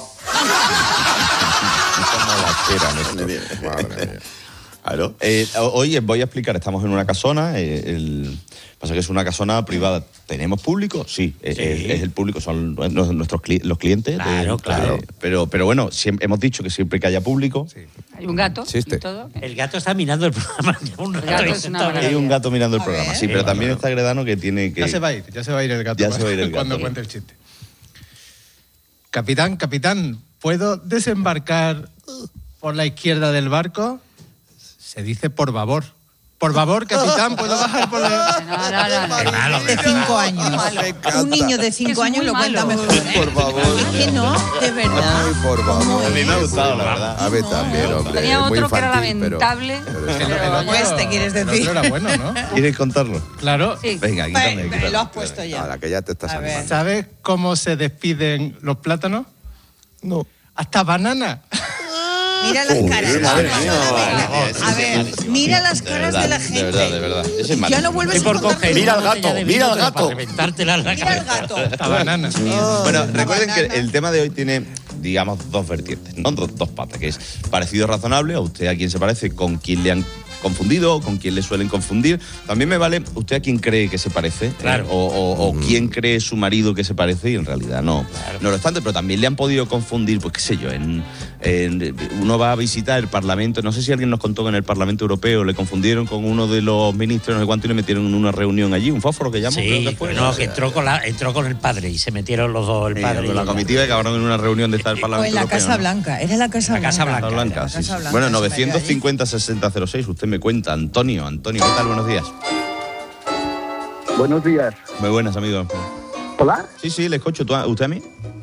Madre mía. Claro. Eh, hoy voy a explicar, estamos en una casona, eh, el, pasa que es una casona privada. ¿Tenemos público? Sí, eh, Sí. Es, es el público, son nuestros cli- los clientes. Claro, de- claro. de- pero, pero bueno, siempre, hemos dicho que siempre que haya público, Hay un gato Existe. y todo. El gato está mirando el programa. Un El gato es una maravilla. Hay un gato mirando el A programa, ver. sí, pero también está Gredano que tiene que... Ya se va a ir, ya se va a ir el gato. Ya se va a ir el gato, cuando ¿no? cuente el chiste. Capitán, capitán, ¿puedo desembarcar por la izquierda del barco? Se dice por favor. Por favor, capitán, ¿puedo bajar por la...? No, no, no, no. malo, De cinco años. Un niño de cinco Es muy años lo cuenta malo. mejor. ¿eh? Por favor. Es que no, de verdad. Ay, por favor. A mí me ha gustado, la verdad. A ver, también, hombre. Tenía es muy otro que era infantil, pero- lamentable. pero es- El- el pero otro- Pues te quieres el decir. otro era bueno, ¿no? ¿Quieres contarlo? Claro. Sí. Venga, quítame, Pues, quítame. lo has puesto ya. Ahora que ya te estás A ver. animando. ¿Sabes cómo se despiden los plátanos? No. Hasta banana. Mira las Joder, caras. madre Vamos, mía, a ver, vale, a ver, mira las caras de la gente. De verdad, de verdad. Ese es Ya malísimo. no vuelves Y a por contar coger Mira una al gato, botella de vino, mira al pero gato. para reventártela en la Mira al cabeza. gato. Hasta banana. Bueno, La recuerden banana. que el tema de hoy tiene, digamos, dos vertientes, ¿no? Dos, dos patas, que es parecido razonable, a usted a quién se parece, con quién le han confundido o con quién le suelen confundir. También me vale usted a quién cree que se parece, Claro. ¿eh? o, o- o quién cree su marido que se parece y en realidad no. No lo obstante, pero también le han podido confundir, pues qué sé yo, en, en- uno va a visitar el Parlamento, no sé si alguien nos contó que en el Parlamento Europeo le confundieron con uno de los ministros, no sé cuánto, y le metieron en una reunión allí, un fósforo que llaman, creo Sí, que fue. no, que entró con, la, entró con el padre y se metieron los dos, el Sí, padre. con la y- comitiva que acabaron en una reunión de estar el O Parlamento en la Europeo, Casa ¿no? Blanca. Era la Casa La Casa Blanca. Blanca. Blanca, La sí, Casa sí. Blanca Bueno, se metió allí. novecientos cincuenta sesenta cero seis, usted me cuenta. Antonio, Antonio, ¿qué tal? Buenos días. Buenos días. Muy buenas, amigo. ¿Hola? Sí, sí, le escucho. ¿Tú- ¿Usted a mí?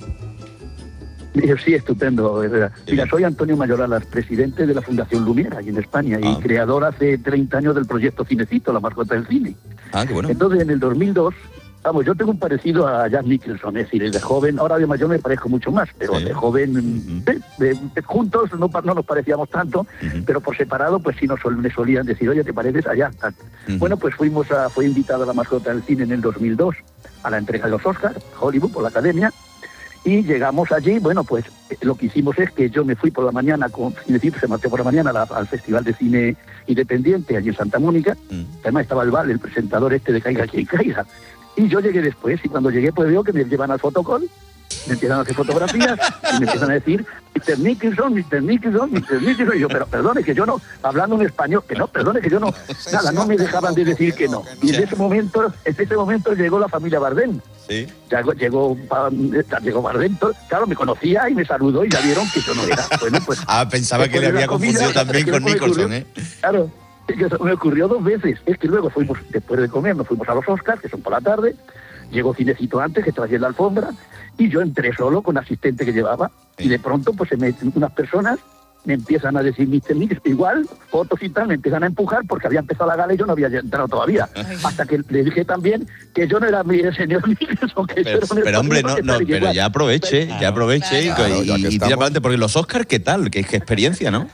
Sí, estupendo. Herrera. Mira, soy Antonio Mayoralas, presidente de la Fundación Lumiera, aquí en España, Ah. y creador hace treinta años del proyecto Cinecito, la mascota del cine. Ah, qué bueno. Entonces, en el dos mil dos, vamos, yo tengo un parecido a Jack Nicholson, es decir, de joven, ahora de mayor me parezco mucho más, pero Sí. de joven, eh, de- de- juntos no, pa- no nos parecíamos tanto, pero por separado, pues sí nos sol- me solían decir, oye, ¿te pareces allá? Tal. Bueno, pues fuimos a, fue invitada la mascota del cine en el dos mil dos a la entrega de los Oscars, Hollywood, por la Academia, y llegamos allí, bueno, pues eh, lo que hicimos es que yo me fui por la mañana, con Cinecito se marchó por la mañana a la- al Festival de Cine Independiente, allí en Santa Mónica, además estaba el Val, el presentador este de Caiga quien caiga, y yo llegué después, y cuando llegué pues veo que me llevan al fotocall, me empiezan a hacer fotografías, y me empiezan a decir, mister Nicholson, mister Nicholson, mister Nicholson, y yo, pero perdone que yo no, hablando en español, que no, perdone que yo no, nada, no me dejaban de decir que no, y en ese momento, en ese momento llegó la familia Bardem, Sí. Llegó, llegó, pa- llegó Bardem, to- claro, me conocía y me saludó y ya vieron que yo no era. Bueno, pues, Ah, pensaba que después le de la había comida, confundido también que con me ocurrió- Nicholson, ¿eh? Claro, es que eso me ocurrió dos veces. Es que luego fuimos, después de comer, nos fuimos a los Oscars, que son por la tarde, llegó Cinecito antes, que traía la alfombra, y yo entré solo con asistente que llevaba, y de pronto pues se meten unas personas, me empiezan a decir mister Nicholson, igual, fotos y tal, me empiezan a empujar porque había empezado la gala y yo no había entrado todavía. Hasta que le dije también que yo no era mi el señor Nicholson, que yo Pero, era un pero, hombre, no, español, no, que pero igual. ya aproveche, ya aproveche y- Claro, y, ya que y tira estamos. para adelante, porque los Oscars, ¿qué tal? ¿Qué, qué experiencia, no?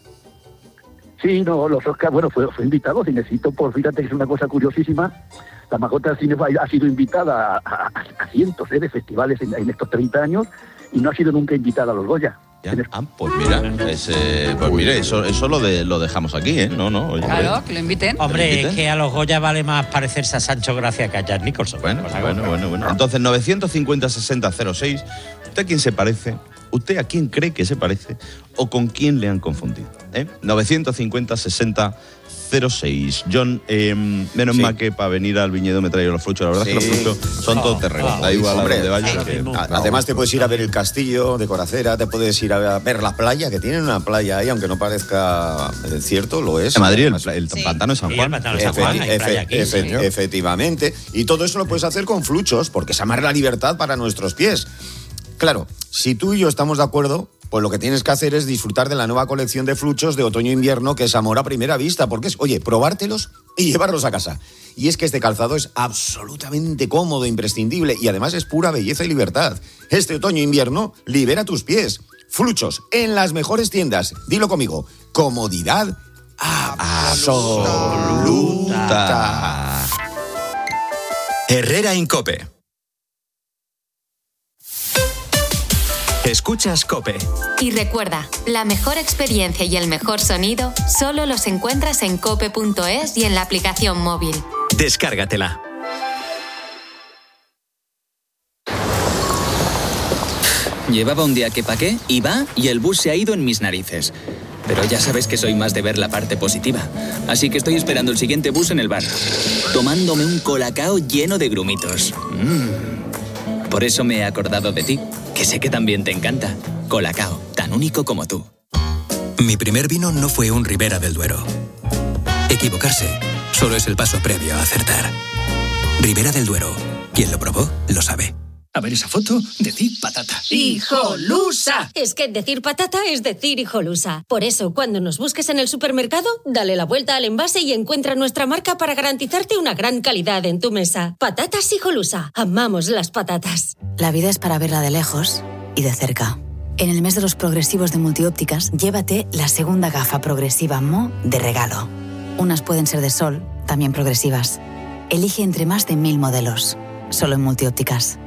Sí, no, los Oscars, bueno, fue, fue invitado, Cinecito, por fíjate que es una cosa curiosísima, la mascota del cine ha, ha sido invitada a, a- a cientos eh, de festivales en, en estos treinta años y no ha sido nunca invitada a los Goya. Ya. Ah, pues mira, ese- pues mire, eso, eso lo, de, lo dejamos aquí, ¿eh? No, no. oye, Claro, que lo inviten. Hombre, es que a los Goya vale más parecerse a Sancho Gracia que a Jack Nicholson. Bueno, bueno, bueno, bueno. Entonces, novecientos cincuenta sesenta cero seis, ¿usted a quién se parece? ¿Usted a quién cree que se parece? ¿O con quién le han confundido? ¿Eh? novecientos cincuenta sesenta cero seis. John, eh, menos Sí. mal que para venir al viñedo me traigo los frutos. La verdad Sí. es que los frutos son Oh, todo terreno. oh, Da igual hombre, a donde vayas. sí. que- A- Además te puedes ir a ver el castillo de Coracera, te puedes ir a ver la playa, que tienen una playa ahí, aunque no parezca eh, cierto, lo es. En Madrid, el, Además, el pantano de San Sí, Juan. el pantano de San Juan, hay Efecti- playa efe- aquí, efe- sí. efectivamente. Y todo eso lo puedes hacer con Fluchos, porque es amar la libertad para nuestros pies. Claro, si tú y yo estamos de acuerdo, pues lo que tienes que hacer es disfrutar de la nueva colección de Fluchos de otoño-invierno, que es amor a primera vista, porque es, oye, probártelos y llevarlos a casa. Y es que este calzado es absolutamente cómodo, imprescindible, y además es pura belleza y libertad. Este otoño-invierno libera tus pies. Fluchos, en las mejores tiendas. Dilo conmigo, comodidad absoluta. Herrera Incope. Escuchas Cope. Y recuerda, la mejor experiencia y el mejor sonido solo los encuentras en cope punto es y en la aplicación móvil. Descárgatela. Llevaba un día que pa' qué, iba y el bus se ha ido en mis narices. pero ya sabes que soy más de ver la parte positiva. Así que estoy esperando el siguiente bus en el bar, tomándome un colacao lleno de grumitos. Mm. Por eso me he acordado de ti, que sé que también te encanta. Colacao, tan único como tú. Mi primer vino no fue un Ribera del Duero. Equivocarse solo es el paso previo a acertar. Ribera del Duero. Quien lo probó, lo sabe. A ver esa foto, decir patata. ¡Hijolusa! Es que decir patata es decir hijolusa. Por eso, cuando nos busques en el supermercado, dale la vuelta al envase y encuentra nuestra marca para garantizarte una gran calidad en tu mesa. Patatas Hijolusa. Amamos las patatas. La vida es para verla de lejos y de cerca. En el mes de los progresivos de Multiópticas, llévate la segunda gafa progresiva M O de regalo. Unas pueden ser de sol, también progresivas. Elige entre más de mil modelos. Solo en Multiópticas.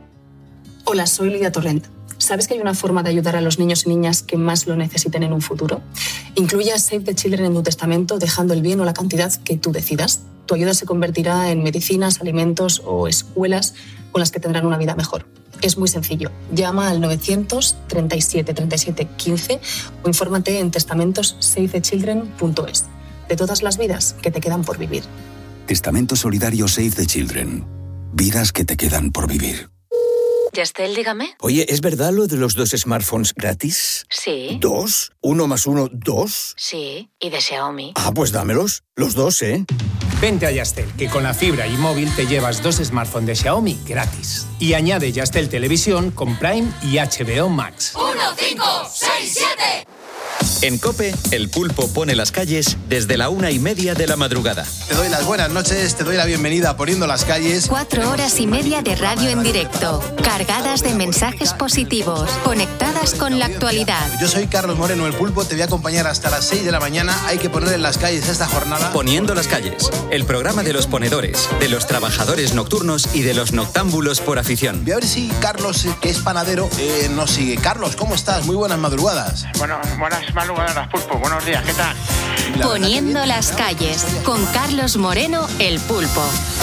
Hola, soy Lidia Torrent. ¿Sabes que hay una forma de ayudar a los niños y niñas que más lo necesiten en un futuro? Incluye a Save the Children en tu testamento, dejando el bien o la cantidad que tú decidas. Tu ayuda se convertirá en medicinas, alimentos o escuelas con las que tendrán una vida mejor. Es muy sencillo. Llama al novecientos treinta y siete treinta y siete quince o infórmate en testamentos save the children punto es. De todas las vidas que te quedan por vivir. Testamento solidario Save the Children. Vidas que te quedan por vivir. Yastel, dígame. Oye, ¿es verdad lo de los dos smartphones gratis? Sí. ¿Dos? ¿Uno más uno, dos? Sí, y de Xiaomi. Ah, pues dámelos. Los dos, ¿eh? Vente a Yastel, que con la fibra y móvil te llevas dos smartphones de Xiaomi gratis. Y añade Yastel Televisión con Prime y H B O Max. uno, cinco, seis, siete. En COPE, el pulpo pone las calles desde la una y media de la madrugada. Te doy las buenas noches, te doy la bienvenida a Poniendo las Calles. Cuatro horas y media de radio en directo, cargadas de mensajes positivos, conectadas con la actualidad. Yo soy Carlos Moreno, el pulpo, te voy a acompañar hasta las seis de la mañana. Hay que poner en las calles esta jornada. Poniendo las calles, el programa de los ponedores, de los trabajadores nocturnos y de los noctámbulos por afición. Voy a ver si Carlos, que es panadero, eh, nos sigue. Carlos, ¿cómo estás? Muy buenas madrugadas. Bueno, buenas madrugadas, pulpo. Buenos días, ¿qué tal? Poniendo las calles, con Carlos Moreno, el pulpo.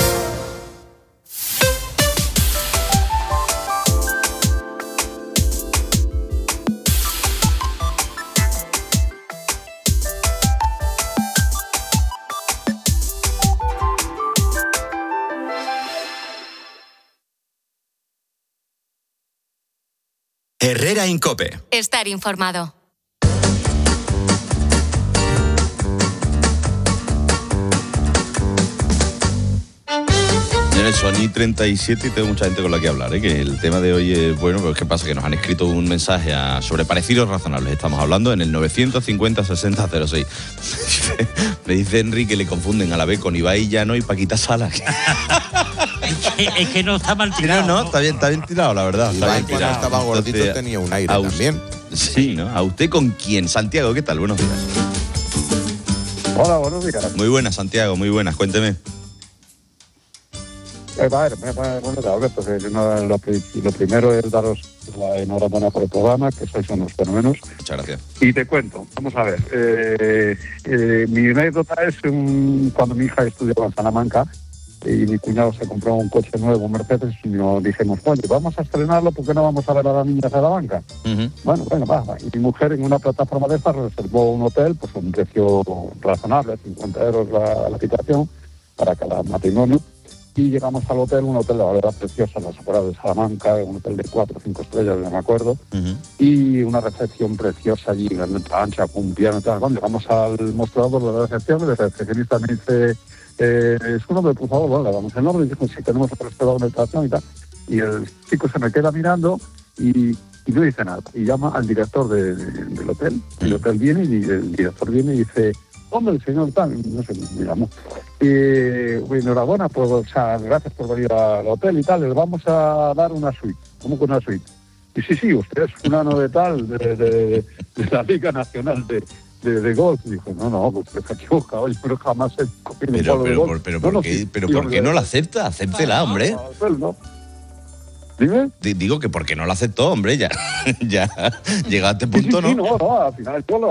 Herrera en COPE. Estar informado. Son y treinta y siete y tengo mucha gente con la que hablar, ¿eh? Que el tema de hoy es bueno, pero ¿qué pasa? Que nos han escrito un mensaje a, sobre parecidos razonables. Estamos hablando en el novecientos cincuenta sesenta cero seis. Me dice Henry que le confunden a la vez con Ibai Llano y Paquita Salas. Es que no está mal tirado. No, no, está bien, está bien tirado, la verdad. Está bien cuando estaba gordito Entonces, tenía un aire también. Sí, ¿no? ¿A usted con quién? Santiago, ¿qué tal? Buenos días. Hola, buenos días. Muy buenas, Santiago, muy buenas. Cuénteme. Eh, a ver, bueno, Alberto, que no, lo, lo primero es daros la enhorabuena por el programa, que sois unos fenómenos. Muchas gracias. Y te cuento, vamos a ver, eh, eh, mi anécdota es un, cuando mi hija estudiaba en Salamanca y mi cuñado se compró un coche nuevo, un Mercedes, y nos dijimos, oye, vamos a estrenarlo, ¿por qué no vamos a ver a la niña a Salamanca? Uh-huh. Bueno, bueno, va, va. Y mi mujer en una plataforma de estas reservó un hotel, pues a un precio razonable, cincuenta euros la, la habitación para cada matrimonio. Y llegamos al hotel, un hotel de la verdad preciosa, en las afueras de Salamanca, un hotel de cuatro o cinco estrellas, no me acuerdo, uh-huh. y una recepción preciosa allí, en la ancha, con un piano y tal. Cuando llegamos al mostrador de la recepción, el recepcionista me dice, eh, es un hombre, por favor, bueno, le damos el nombre, y dijo, sí, tenemos otro reservado de habitación y tal. Y el chico se me queda mirando y, y no dice nada. Y llama al director de, de, del hotel. El hotel viene y el director viene y dice, hombre, el señor tal, no sé, me llamó. Y bueno, enhorabuena, pues, o sea, gracias por venir al hotel y tal, les vamos a dar una suite. ¿Cómo que una suite? Y sí, sí, usted es fulano de tal, de, de, de, de la Liga Nacional de, de, de Golf. Dijo, no, no, usted se equivoca, oye, pero jamás he cogido un palo de golf. Pero, pero, no, ¿por qué, sí, pero sí, ¿por qué no lo acepta? Acéptela, hombre. No, no. ¿Dime? Digo que porque no lo aceptó, hombre, ya, ya llega a este punto, sí, sí, ¿no? Sí, no, no, al final yo lo...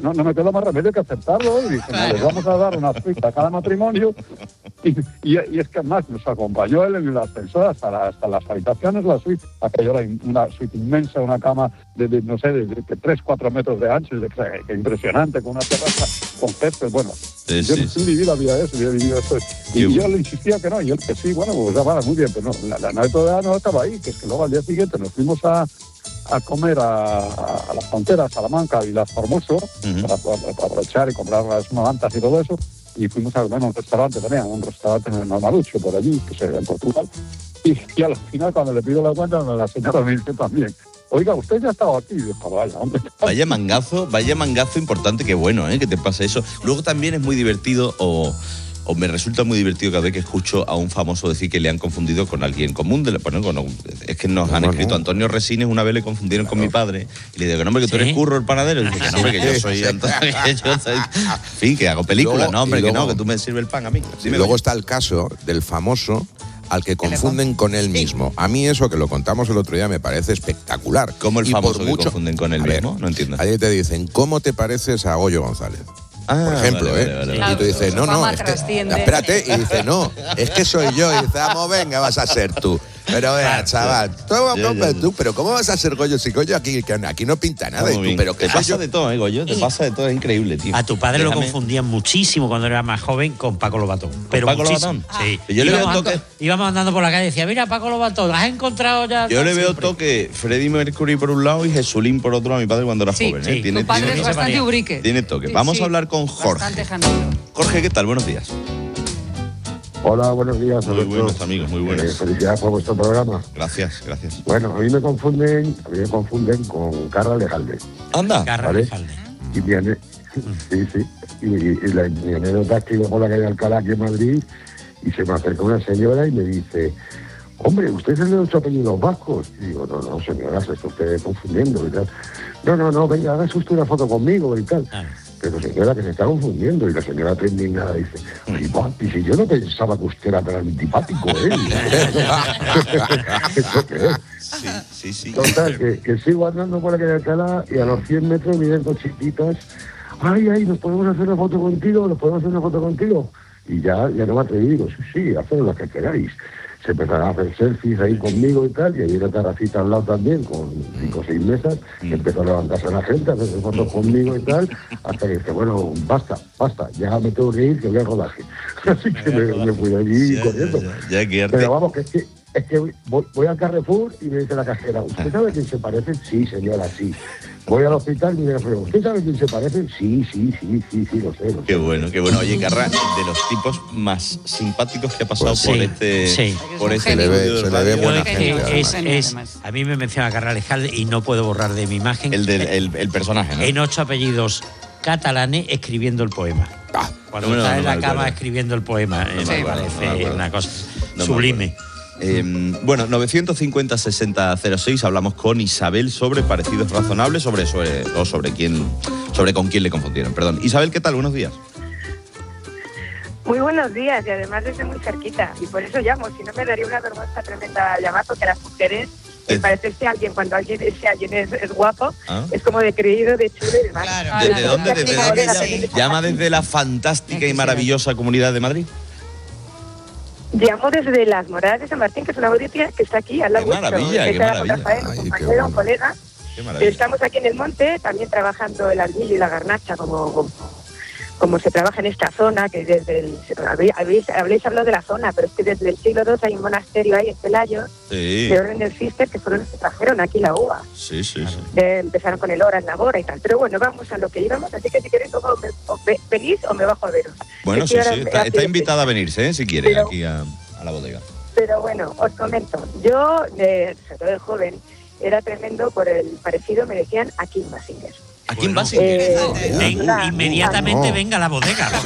no, no me quedó más remedio que aceptarlo. Y dije, no, les vamos a dar una suite a cada matrimonio. Y, y, y es que además nos acompañó él en el ascensor hasta, la, hasta las habitaciones, la suite. Aquello era una suite inmensa, una cama de, de no sé, de, de, de tres, cuatro metros de ancho, de, que, que impresionante, con una terraza con césped. Bueno, sí, yo sí, no sí. viví la vida de eso, yo he vivido esto. Y Sí. yo le insistía que no, y él que sí, bueno, pues ya vale, muy bien, pero no, la, la anécdota no estaba ahí, que es que luego al día siguiente nos fuimos a a comer a, a, a las fronteras, Salamanca y Las Formoso, uh-huh. para, para, para aprovechar y comprar las mantas y todo eso, y fuimos a comer a un restaurante también, a un restaurante en el Normalucho, por allí, que se ve en Portugal, y, y al final cuando le pido la cuenta, la señora me dice también, oiga, usted ya ha estado aquí, y dijo, vaya, hombre. Vaya mangazo, vaya mangazo importante, qué bueno, ¿eh? Que te pase eso. Luego también es muy divertido o... o me resulta muy divertido cada vez que escucho a un famoso decir que le han confundido con alguien común. De la, bueno, bueno, es que nos no, han no, escrito, no. Antonio Resines una vez le confundieron claro. con mi padre, y le digo, no, hombre, que tú eres Curro el panadero, y dice, que no, hombre, que yo soy Antonio, que yo soy... En fin, que hago películas, luego, no, hombre, luego, que no, que tú me sirves el pan a mí. Sí, y luego está el caso del famoso al que confunden con él mismo. A mí eso, que lo contamos el otro día, me parece espectacular. ¿Cómo el y famoso por que mucho, confunden con él mismo? No entiendo. Ahí te dicen, ¿cómo te pareces a Goyo González? Ah, por ejemplo, vale, ¿eh? Vale, vale, y tú dices, no, no, es que, espérate, y dice, no, es que soy yo. Y dice, vamos, venga, vas a ser tú. Pero vea, chaval, tú, ya, ya, tú, pero ¿cómo vas a ser Goyo si Goyo aquí, aquí no pinta nada? Y tú, pero te pasa yo? de todo, ¿eh, Goyo? Te pasa de todo, es increíble, tío. A tu padre Déjame. lo confundían muchísimo cuando era más joven con Paco Lobatón. Pero ¿Paco muchísimo. Lobatón? Sí. Ah. Yo le veo toque. Íbamos andando por la calle y decía, mira, Paco Lobatón, ¿has encontrado ya? Yo le veo siempre. Toque Freddie Mercury por un lado y Jesulín por otro a mi padre cuando era sí, joven. Sí. ¿eh? Tiene, tu padre tiene, es bastante ubrique. Tiene toque. Sí, Vamos sí. a hablar con Jorge. Bastante janero. Jorge, ¿qué tal? Buenos días. Hola, buenos días. Muy buenos, amigos, muy buenos. Eh, felicidades por vuestro programa. Gracias, gracias. Bueno, a mí me confunden, a mí me confunden con Carra Lejalde. Anda. Carra ¿vale? Lejalde. Y viene, sí, sí. Y, y la mi anécdota es que iba por la calle Alcalá aquí en Madrid y se me acercó una señora y me dice, hombre, ¿usted es el de los apellidos vascos? Y digo, no, no, señora, se está usted confundiendo y tal. No, no, no, venga, hágase usted una foto conmigo y tal. Ah. Pero señora, que se está confundiendo. Y la señora te indignada dice, ay, papi, si yo no pensaba que usted era tan antipático, ¿eh? ¿Eso qué es? Sí, sí, sí. Total, que, que sigo andando por la calle Alcalá y a los cien metros vienen dos chiquitas. Ay, ay, ¿nos podemos hacer una foto contigo? ¿Nos podemos hacer una foto contigo? Y ya, ya no me atreví, digo, sí, sí, haced lo que queráis. Se empezaron a hacer selfies ahí conmigo y tal, y había una terracita al lado también, con cinco o seis mesas, y empezó a levantarse la gente, a hacer fotos conmigo y tal, hasta que dije, bueno, basta, basta, ya me tengo que ir, que voy a rodaje. Así que me, me fui de allí ya, corriendo. Ya, ya, ya, Pero vamos, que es que, es que voy, voy al Carrefour y me dice la cajera, ¿usted sabe quién se parece? Sí, señora, sí. Voy al hospital y me dice, ¿usted sabe quién se parece? Sí, sí, sí, sí, sí, lo sé. Lo sé. Qué bueno, qué bueno. Oye, Carra, de los tipos más simpáticos que ha pasado pues por sí, este... Sí. Por este se le ve, se le ve buena gente. Es, es, a mí me menciona Carra Alejandre y no puedo borrar de mi imagen. El, del, el, el personaje, ¿no? En ocho apellidos catalanes escribiendo el poema. Ah, Cuando no, está no, en la no, cama claro. escribiendo el poema, no, me no, parece no, no, una cosa no, sublime. Eh, bueno, novecientos cincuenta sesenta cero seis, hablamos con Isabel sobre parecidos razonables, sobre, sobre, o sobre quién, sobre con quién le confundieron. Perdón. Isabel, ¿qué tal? Buenos días. Muy buenos días, y además desde muy cerquita, y por eso llamo, si no me daría una vergüenza tremenda llamar, porque las mujeres, el parecerse a alguien, cuando alguien ese alguien es, es guapo, ¿ah? Es como de creído, de chulo y demás. Claro. ¿Desde dónde? ¿Desde dónde llama? ¿Llama desde la fantástica y maravillosa Comunidad de Madrid? Llamo desde las Moradas de San Martín, que es una audiencia que está aquí al lado. ¡Qué maravilla, qué maravilla! Rafael, un compañero, un colega. Estamos aquí en el monte, también trabajando el arguillo y la garnacha, como, como, como se trabaja en esta zona, que desde el... Habéis, habéis hablado de la zona, pero es que desde el siglo segundo hay un monasterio ahí en Pelayo, sí. de orden del Cister, que fueron los que trajeron aquí la uva. Sí, sí, sí. Eh, empezaron con el Hora, en Navora y tal. Pero bueno, vamos a lo que íbamos, así que si queréis, luego me, o ve, venís o me bajo a veros. Bueno, sí, sí, está, está invitada a venirse, ¿eh? Si quiere, pero, aquí a... a la bodega. Pero bueno, os comento, yo, de, sobre todo de joven, era tremendo por el parecido, me decían a Kim Basinger. ¿A Kim Basinger? Eh, Ven, una, inmediatamente no. venga a la bodega. Sí,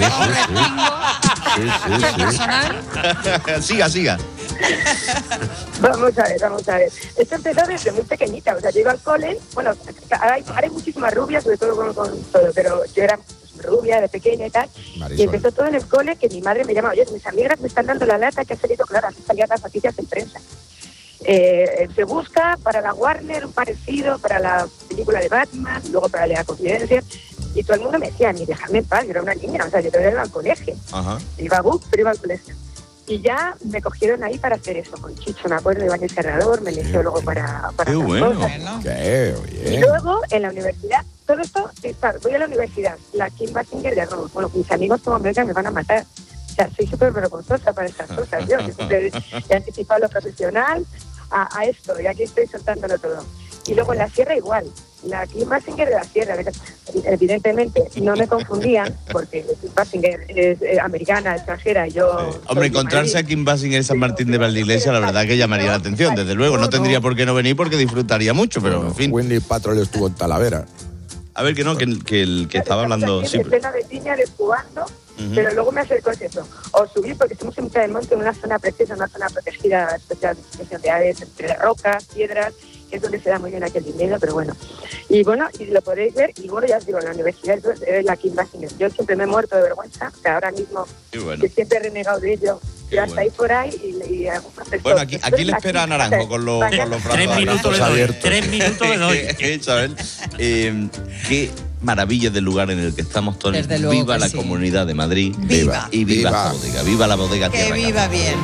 sí, sí, sí. Siga, siga. Vamos a ver, vamos a ver. Esto empezó desde muy pequeñita, o sea, yo iba al cole, bueno, hay, hay muchísimas rubias, sobre todo con, con todo, pero yo era rubia de pequeña y tal, Marisol. Y empezó todo en el cole, que mi madre me llamaba, oye, mis amigas me están dando la lata que ha salido, claro, así salían las noticias en prensa. Eh, se busca para la Warner un parecido para la película de Batman, luego para la Confidencia, Y todo el mundo me decía, ni déjame en paz, yo era una niña, o sea, yo todavía iba al colegio. Ajá. Iba a B U C, pero iba al colegio. Y ya me cogieron ahí para hacer eso, con Chicho, me acuerdo, iba en el cerrador, me eligió luego para, para Qué hacer bueno. cosas. Qué Y bien. luego, en la universidad, todo esto, voy a la universidad, la Kim Basinger de Rose. Bueno, mis amigos como me oigan me van a matar. O sea, soy súper vergonzosa para estas cosas. Yo, yo siempre he anticipado lo profesional a, a esto, y aquí estoy soltándolo todo. Y luego en la sierra igual, la Kim Basinger de la sierra. Evidentemente no me confundían, porque Kim Basinger es eh, americana, extranjera, y yo... Sí. Hombre, encontrarse a Kim Basinger en San Martín de Valdiglesia, la verdad que llamaría la atención, desde luego. No tendría por qué no venir porque disfrutaría mucho, pero en fin. Wendy Patrol estuvo en Talavera. A ver, que no, que, el- que el que estaba hablando... En Sí, escena de piña, descubando, Ujú. pero luego me acercó es eso. O subir, porque estamos en mitad del monte, en una zona preciosa, una zona protegida especial de aves, entre rocas, piedras, que es donde se da muy bien aquel dinero, pero bueno. Y bueno, y lo podéis ver, y bueno, ya os digo, en la universidad es la Kim Basinger. Yo siempre me he muerto de vergüenza, o sea, ahora mismo, Qué bueno. que siempre he renegado de ello. Qué Yo hasta bueno. ahí por ahí y, y algún profesor. Bueno, aquí, aquí le La espera a Kim Naranjo Basinger. con, los con los brazos Tres minutos le doy, abiertos. tres minutos le doy. Isabel, eh, qué maravilla del lugar en el que estamos, Tony. Desde luego Viva que la sí. Comunidad de Madrid. Viva. Y viva, Viva. la bodega. Viva la bodega Que Tierra viva Cama. bien.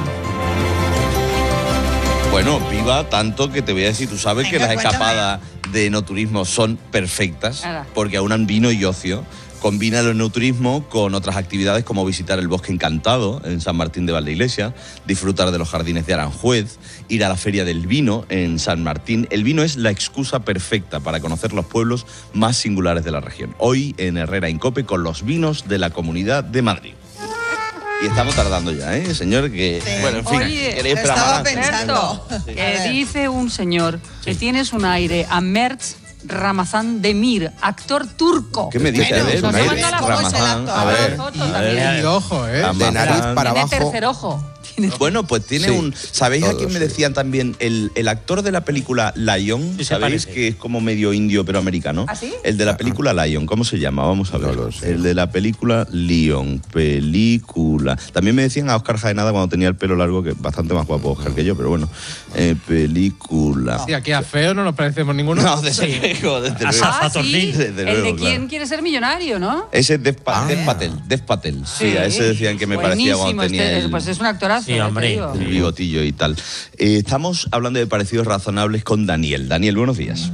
Bueno, viva tanto que te voy a decir, tú sabes que Venga, las cuéntame. escapadas de enoturismo son perfectas Ala. porque aunan vino y ocio. Combina el enoturismo con otras actividades como visitar el Bosque Encantado en San Martín de Valdeiglesia, disfrutar de los jardines de Aranjuez, ir a la Feria del Vino en San Martín. El vino es la excusa perfecta para conocer los pueblos más singulares de la región. Hoy en Herrera Incope con los vinos de la Comunidad de Madrid. Y estamos tardando ya, ¿eh, señor? Que, bueno, en fin, Oye, ¿queréis esperar estaba más? pensando. Alberto, A que ver. dice un señor que tienes un aire a Mertz Ramazan Demir, actor turco. ¿Qué me dice? Bueno, a ver, nos un manda aire, la foto. Ramazán, a ¿Cómo es el ver. actor? Foto a también. ver. Y ojo, ¿eh? Ramazán. De nariz para Tiene abajo. tercer ojo. Tiene- Bueno, pues tiene Sí, un... ¿Sabéis a todos, quién me sí. decían también? El, el actor de la película Lion, Sí, se ¿sabéis? parece. Que es como medio indio pero americano. ¿Ah, sí? El de la película Lion, ¿cómo se llama? Vamos a ver. No lo sé. El de la película Lion, película. También me decían a Oscar Jaenada cuando tenía el pelo largo, que bastante más guapo Oscar que yo, pero bueno. Eh, película. Sí, aquí a feo no nos parecemos ninguno. No, desde luego, desde A luego. Safa Ah, sí, Tornil. Desde el luego, de claro. quién quiere ser millonario, ¿no? Ese es Dev, Pa- Ah. Dev Patel, Dev Patel. Sí, Sí. a ese decían que me parecía cuando Buenísimo, tenía este- el, pues es un actorazo. Sí, ya te hombre. digo. el bigotillo y tal. Eh, estamos hablando de parecidos razonables con Daniel. Daniel, buenos días.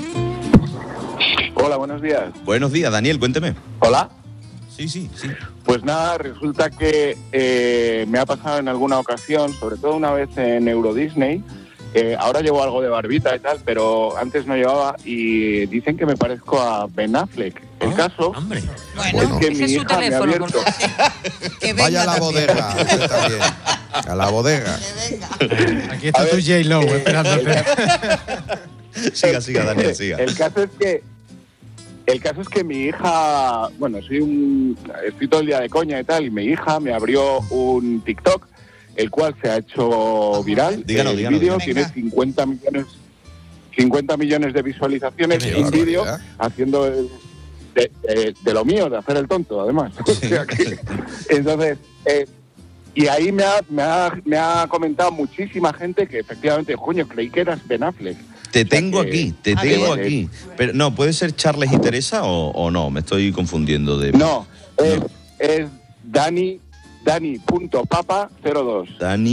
Hola, buenos días. Buenos días, Daniel, cuénteme. Hola. Sí, sí, sí. Pues nada, resulta que eh, me ha pasado en alguna ocasión, sobre todo una vez en Euro Disney. Eh, ahora llevo algo de barbita y tal, pero antes no llevaba y dicen que me parezco a Ben Affleck. El caso Hombre. es que Ese mi es su hija me ha teléfono, abierto. Que venga Vaya a la también. bodega, usted también. A la bodega. Que venga. Aquí está A tu ver. J-Lo esperándote. Siga, siga, Daniel, siga. El caso es que el caso es que mi hija, bueno, soy un estoy todo el día de coña y tal, y mi hija me abrió un TikTok, el cual se ha hecho viral. Díganos, el díganos, vídeo díganos. tiene Venga. cincuenta millones cincuenta millones de visualizaciones Qué y un vídeo barbaridad. haciendo el- de, de- de lo mío, de hacer el tonto, además. O sea que- entonces, eh, y ahí me ha, me, ha, me ha comentado muchísima gente que efectivamente, coño, creí que eras Ben Affleck. Te O sea tengo que- aquí, te Ah, tengo bien. aquí. Pero no, ¿puede ser Charles y Teresa o, o no? Me estoy confundiendo de... No, es, es Dani, Dani.papa cero dos.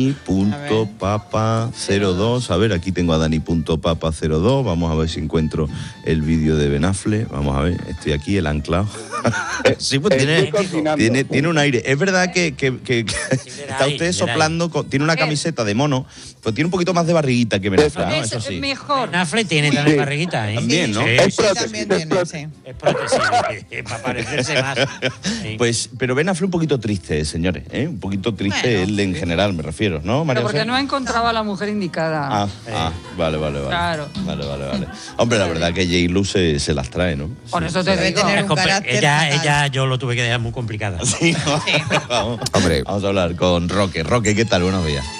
Dani.papa cero dos. A ver, aquí tengo a Dani.papa cero dos. Vamos a ver si encuentro el vídeo de Ben Affleck. Vamos a ver, estoy aquí, el anclado. Sí, pues tiene, Estoy cocinando. tiene, tiene un aire. Es verdad que, que- que- que está ahí, usted mira soplando, con- tiene una ¿Qué? camiseta de mono, pues tiene un poquito más de barriguita que Ben Affleck, ¿no? Es Eso sí. mejor. Ben Affleck tiene también Sí. barriguita, ¿eh? También, ¿no? Sí, Es sí, prótesis, también es tiene, prótesis. sí. es prótesis, eh, para parecerse más. Sí. Pues, pero Ben Affleck un poquito triste, señores, ¿eh? Un poquito triste Bueno, él en general, me refiero, ¿no, María Pero porque José? no ha encontrado a la mujer indicada. Ah, ah, vale, vale, vale. Claro. Vale, vale, vale. Hombre, la verdad que J-Lu se, se las trae, ¿no? Por eso te Debe digo. tener Es un compli- carácter ella, fatal. ella, yo lo tuve que dejar muy complicada. Sí, ¿no? Vamos, Hombre. vamos a hablar con Roque. Roque, ¿qué tal? Buenos días.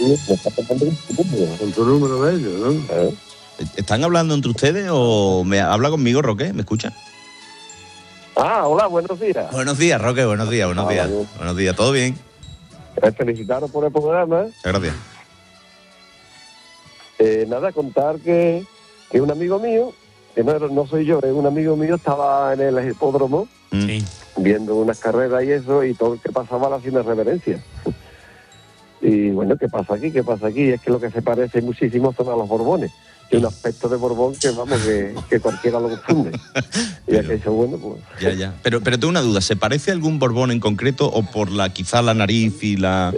Con tu número de ellos, ¿no? ¿Están hablando entre ustedes o me habla conmigo, Roque? ¿Me escucha? Ah, hola, buenos días. Buenos días, Roque, buenos días, buenos días. Buenos días, ¿todo bien? Felicitaros por el programa. Muchas gracias. Eh, nada, contar que, que un amigo mío que no, no soy yo, es un amigo mío, estaba en el hipódromo sí. viendo unas carreras y eso, y todo el que pasaba le hacía una reverencia. Y bueno, ¿qué pasa aquí? ¿Qué pasa aquí? Es que lo que se parece muchísimo son a los Borbones. Tiene un aspecto de Borbón que, vamos, que, que cualquiera lo confunde. Y es que eso, bueno, pues... Ya, ya. Pero, pero tengo una duda, ¿se parece a algún Borbón en concreto o por la quizá la nariz y la...?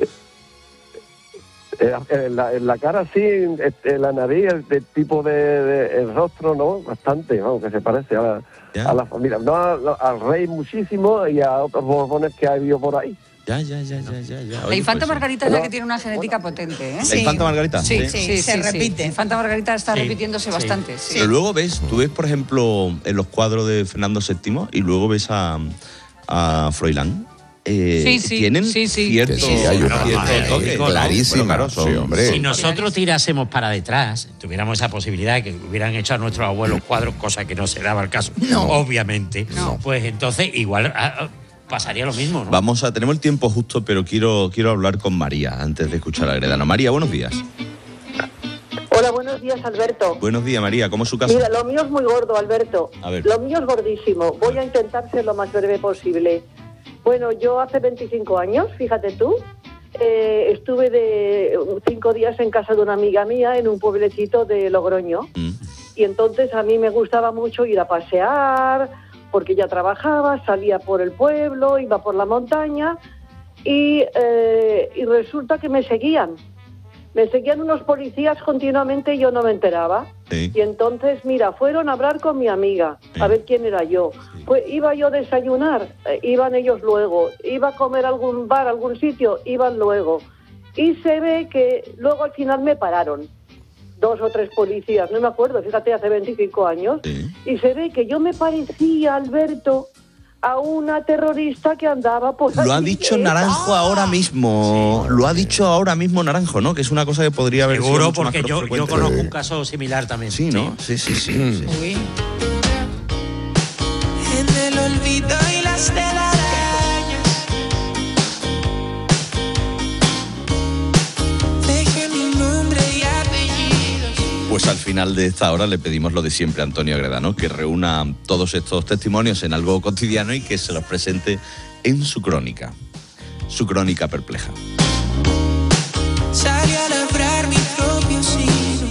En la, en la cara sí, en la nariz, el, el tipo de, de el rostro, ¿no? Bastante, vamos, que se parece a la, a la familia. No a, al rey muchísimo y a otros Borbones que ha habido por ahí. Ya, ya, ya, ya, ya. ya. La Oye, infanta pues, Margarita es la que tiene una genética potente, ¿eh? ¿La infanta Margarita? Sí, sí, Sí. sí, se sí, repite. La infanta Margarita está Sí, repitiéndose sí. bastante. Sí. Pero luego ves, tú ves, por ejemplo, en los cuadros de Fernando séptimo y luego ves a, a Froilán. Eh, Sí, sí, tienen sí, sí. cierto, Que sí, hay una cierto madre toque. clarísima, Bueno, claro, son- sí, hombre. Si nosotros tirásemos para detrás, tuviéramos esa posibilidad de que hubieran hecho a nuestros abuelos cuadros, cosa que no se daba el caso, obviamente, pues entonces igual ah, pasaría lo mismo, ¿no? Vamos a, tenemos el tiempo justo, pero quiero, quiero hablar con María antes de escuchar a Gredano. María, buenos días. Hola, buenos días, Alberto. Buenos días, María. ¿Cómo es su caso? Mira, lo mío es muy gordo, Alberto. A ver. Lo mío es gordísimo. Voy a intentar ser lo más breve posible. Bueno, yo hace veinticinco años, fíjate tú, eh, estuve de cinco días en casa de una amiga mía en un pueblecito de Logroño. Mm. Y entonces a mí me gustaba mucho ir a pasear, porque ella trabajaba, salía por el pueblo, iba por la montaña y, eh, y resulta que me seguían. Me seguían unos policías continuamente y yo no me enteraba. Sí. Y entonces, mira, fueron a hablar con mi amiga, a ver quién era yo. Pues iba yo a desayunar, eh, iban ellos luego. Iba a comer a algún bar, algún sitio, iban luego. Y se ve que luego al final me pararon. Dos o tres policías, no me acuerdo, fíjate, hace veinticinco años. Y se ve que yo me parecía, Alberto, a una terrorista que andaba por Lo ha allí. dicho Naranjo ahora mismo. Lo ha dicho ahora mismo Naranjo, ¿no? Que es una cosa que podría haber Seguro, sido mucho porque más yo, yo frecuente. conozco un caso similar también. Sí, ¿no? Sí, sí, sí. sí. Uy. En el olvido y las telarañas. Deje mi nombre y apellidos. Pues al final de esta hora le pedimos lo de siempre a Antonio Gredano, que reúna todos estos testimonios en algo cotidiano y que se los presente en su crónica. Su crónica perpleja. Salí a labrar mi propio signo.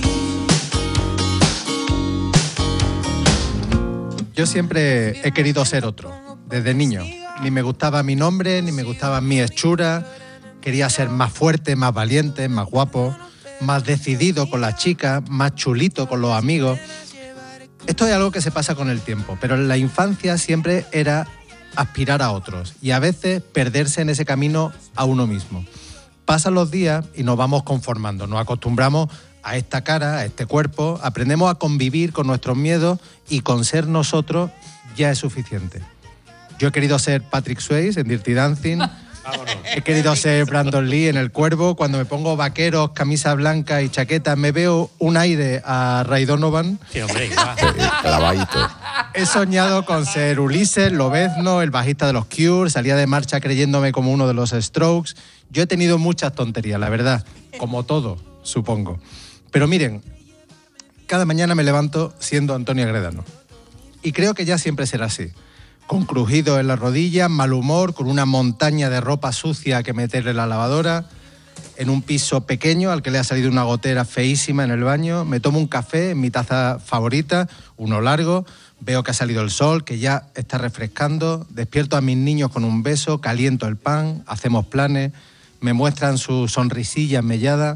Yo siempre he querido ser otro, desde niño. Ni me gustaba mi nombre, ni me gustaba mi hechura. Quería ser más fuerte, más valiente, más guapo, más decidido con las chicas, más chulito con los amigos. Esto es algo que se pasa con el tiempo, pero en la infancia siempre era aspirar a otros y a veces perderse en ese camino a uno mismo. Pasan los días y nos vamos conformando, nos acostumbramos a esta cara, a este cuerpo, aprendemos a convivir con nuestros miedos y con ser nosotros ya es suficiente. Yo he querido ser Patrick Swayze en Dirty Dancing, he querido ser Brandon Lee en El Cuervo, cuando me pongo vaqueros, camisa blanca y chaqueta me veo un aire a Ray Donovan. Sí, hombre, clavadito. He soñado con ser Ulises Lobezno, el bajista de los Cure, salía de marcha creyéndome como uno de los Strokes. Yo he tenido muchas tonterías, la verdad, como todo, supongo. Pero miren, cada mañana me levanto siendo Antonio Gredano. Y creo que ya siempre será así. Con crujidos en las rodillas, mal humor, con una montaña de ropa sucia que meterle en la lavadora, en un piso pequeño al que le ha salido una gotera feísima en el baño, me tomo un café en mi taza favorita, uno largo, veo que ha salido el sol, que ya está refrescando, despierto a mis niños con un beso, caliento el pan, hacemos planes, me muestran su sonrisilla mellada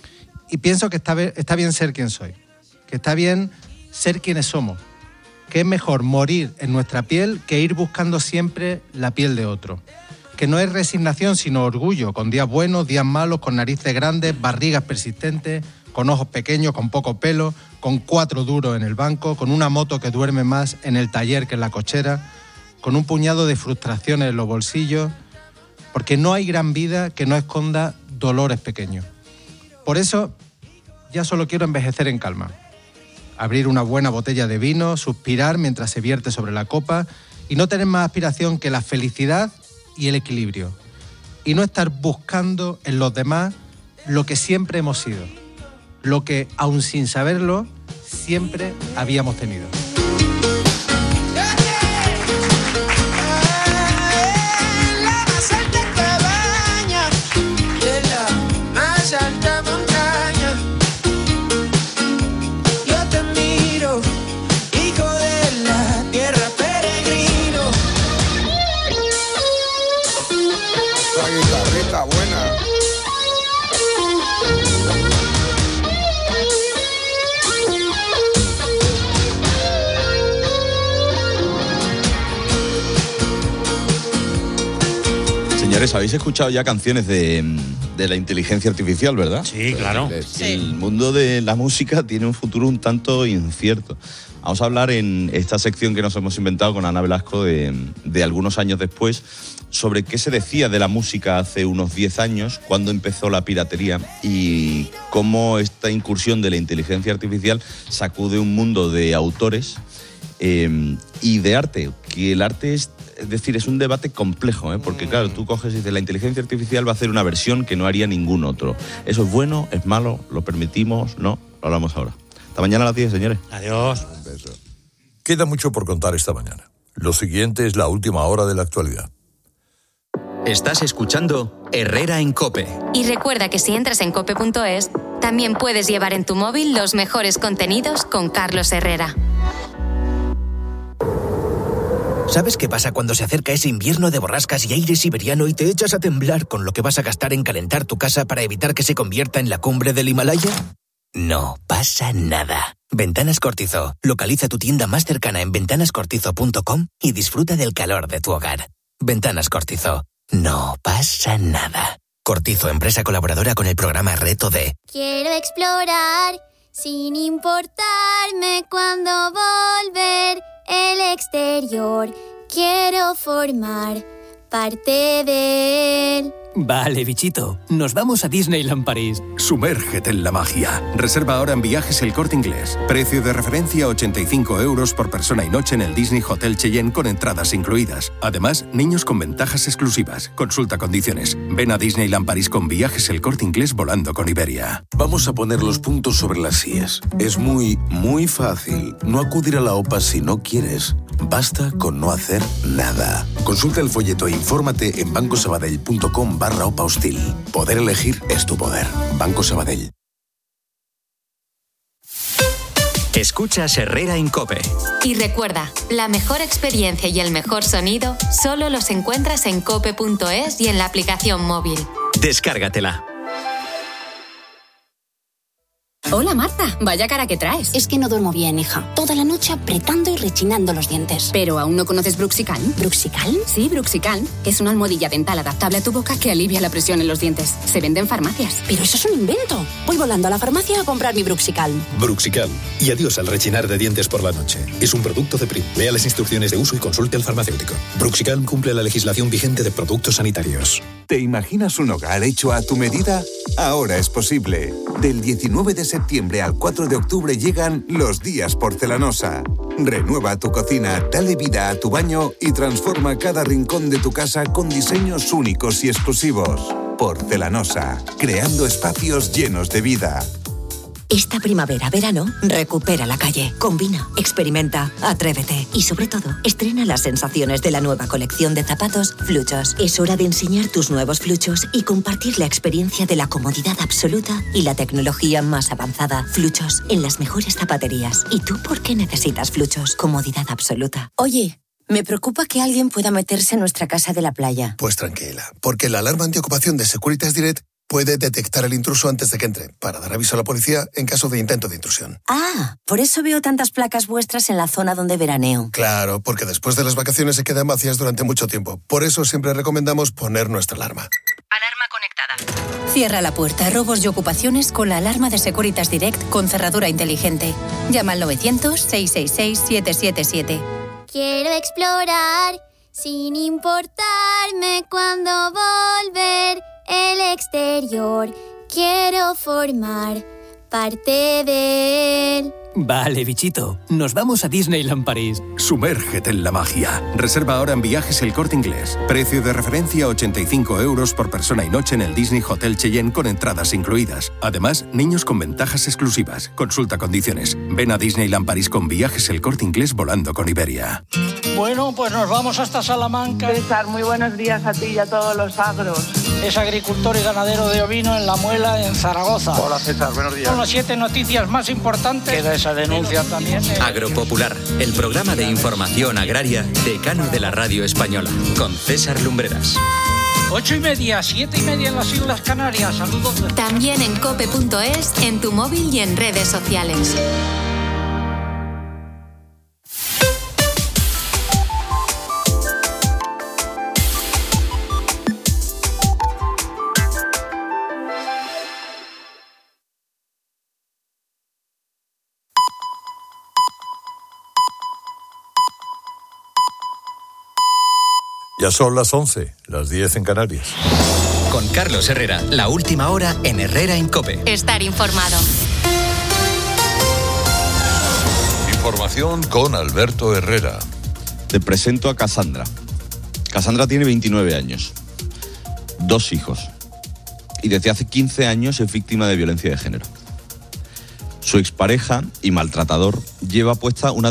y pienso que está, be- está bien ser quien soy, que está bien ser quienes somos, que es mejor morir en nuestra piel que ir buscando siempre la piel de otro. Que no es resignación sino orgullo, con días buenos, días malos, con narices grandes, barrigas persistentes, con ojos pequeños, con poco pelo, con cuatro duros en el banco, con una moto que duerme más en el taller que en la cochera, con un puñado de frustraciones en los bolsillos, porque no hay gran vida que no esconda dolores pequeños. Por eso ya solo quiero envejecer en calma. Abrir una buena botella de vino, suspirar mientras se vierte sobre la copa y no tener más aspiración que la felicidad y el equilibrio. Y no estar buscando en los demás lo que siempre hemos sido, lo que, aun sin saberlo, siempre habíamos tenido. Señores, habéis escuchado ya canciones de, de la inteligencia artificial, ¿verdad? Sí, claro. El, Sí. el mundo de la música tiene un futuro un tanto incierto. Vamos a hablar en esta sección que nos hemos inventado con Ana Velasco de, de algunos años después sobre qué se decía de la música hace unos diez años, cuando empezó la piratería y cómo esta incursión de la inteligencia artificial sacude un mundo de autores eh, y de arte, que el arte es, es decir, es un debate complejo, ¿eh? Porque claro, tú coges y dices, la inteligencia artificial va a hacer una versión que no haría ningún otro. ¿Eso es bueno? ¿Es malo? ¿Lo permitimos? No, lo hablamos ahora. Hasta mañana a las diez, señores. Adiós. Un beso. Queda mucho por contar esta mañana. Lo siguiente es la última hora de la actualidad. Estás escuchando Herrera en COPE. Y recuerda que si entras en cope punto es, también puedes llevar en tu móvil los mejores contenidos con Carlos Herrera. ¿Sabes qué pasa cuando se acerca ese invierno de borrascas y aire siberiano y te echas a temblar con lo que vas a gastar en calentar tu casa para evitar que se convierta en la cumbre del Himalaya? No pasa nada. Ventanas Cortizo. Localiza tu tienda más cercana en ventanas cortizo punto com y disfruta del calor de tu hogar. Ventanas Cortizo. No pasa nada. Cortizo, empresa colaboradora con el programa Reto D. Quiero explorar sin importarme cuándo volver el exterior. Quiero formar parte de él. Vale, bichito. Nos vamos a Disneyland París. Sumérgete en la magia. Reserva ahora en Viajes El Corte Inglés. Precio de referencia ochenta y cinco euros por persona y noche en el Disney Hotel Cheyenne con entradas incluidas. Además, niños con ventajas exclusivas. Consulta condiciones. Ven a Disneyland París con Viajes El Corte Inglés volando con Iberia. Vamos a poner los puntos sobre las íes. Es muy, muy fácil no acudir a la OPA si no quieres. Basta con no hacer nada. Consulta el folleto e infórmate en bancosabadell punto com barra OPA hostil. Poder elegir es tu poder. Banco Sabadell. Escuchas Herrera en COPE. Y recuerda, la mejor experiencia y el mejor sonido solo los encuentras en cope punto es y en la aplicación móvil. Descárgatela. Hola Marta, vaya cara que traes. Es que no duermo bien, hija. Toda la noche apretando y rechinando los dientes. ¿Pero aún no conoces Bruxicalm? ¿Bruxicalm? Sí, Bruxicalm, que es una almohadilla dental adaptable a tu boca que alivia la presión en los dientes. Se vende en farmacias. Pero eso es un invento. Voy volando a la farmacia a comprar mi Bruxicalm. Bruxicalm. Y adiós al rechinar de dientes por la noche. Es un producto de Prim. Lea las instrucciones de uso y consulte al farmacéutico. Bruxicalm cumple la legislación vigente de productos sanitarios. ¿Te imaginas un hogar hecho a tu medida? Ahora es posible. Del diecinueve de septiembre al cuatro de octubre llegan los días Porcelanosa. Renueva tu cocina, dale vida a tu baño y transforma cada rincón de tu casa con diseños únicos y exclusivos. Porcelanosa, creando espacios llenos de vida. Esta primavera-verano, recupera la calle. Combina, experimenta, atrévete. Y sobre todo, estrena las sensaciones de la nueva colección de zapatos Fluchos. Es hora de enseñar tus nuevos Fluchos y compartir la experiencia de la comodidad absoluta y la tecnología más avanzada. Fluchos, en las mejores zapaterías. ¿Y tú por qué necesitas Fluchos? Comodidad absoluta. Oye, me preocupa que alguien pueda meterse en nuestra casa de la playa. Pues tranquila, porque la alarma antiocupación de Securitas Direct puede detectar el intruso antes de que entre, para dar aviso a la policía en caso de intento de intrusión. Ah, por eso veo tantas placas vuestras en la zona donde veraneo. Claro, porque después de las vacaciones se quedan vacías durante mucho tiempo. Por eso siempre recomendamos poner nuestra alarma. Alarma conectada. Cierra la puerta a robos y ocupaciones con la alarma de Securitas Direct con cerradura inteligente. Llama al novecientos, seiscientos sesenta y seis, siete siete siete. Quiero explorar sin importarme cuándo volver el exterior. Quiero formar parte de él. Vale, bichito. Nos vamos a Disneyland París. Sumérgete en la magia. Reserva ahora en Viajes El Corte Inglés. Precio de referencia ochenta y cinco euros por persona y noche en el Disney Hotel Cheyenne con entradas incluidas. Además, niños con ventajas exclusivas. Consulta condiciones. Ven a Disneyland París con Viajes El Corte Inglés volando con Iberia. Bueno, pues nos vamos hasta Salamanca. César, muy buenos días a ti y a todos los agros. Es agricultor y ganadero de ovino en La Muela, en Zaragoza. Hola César, buenos días. Son las siete noticias más importantes. Queda esa denuncia también. Eh. Agropopular, el programa de información agraria decano de la radio española, con César Lumbreras. Ocho y media, siete y media en las Islas Canarias. Saludos. También en cope punto es, en tu móvil y en redes sociales. Ya son las once, las diez en Canarias. Con Carlos Herrera, la última hora en Herrera en COPE. Estar informado. Información con Alberto Herrera. Te presento a Cassandra. Cassandra tiene veintinueve años, dos hijos, y desde hace quince años es víctima de violencia de género. Su expareja y maltratador lleva puesta una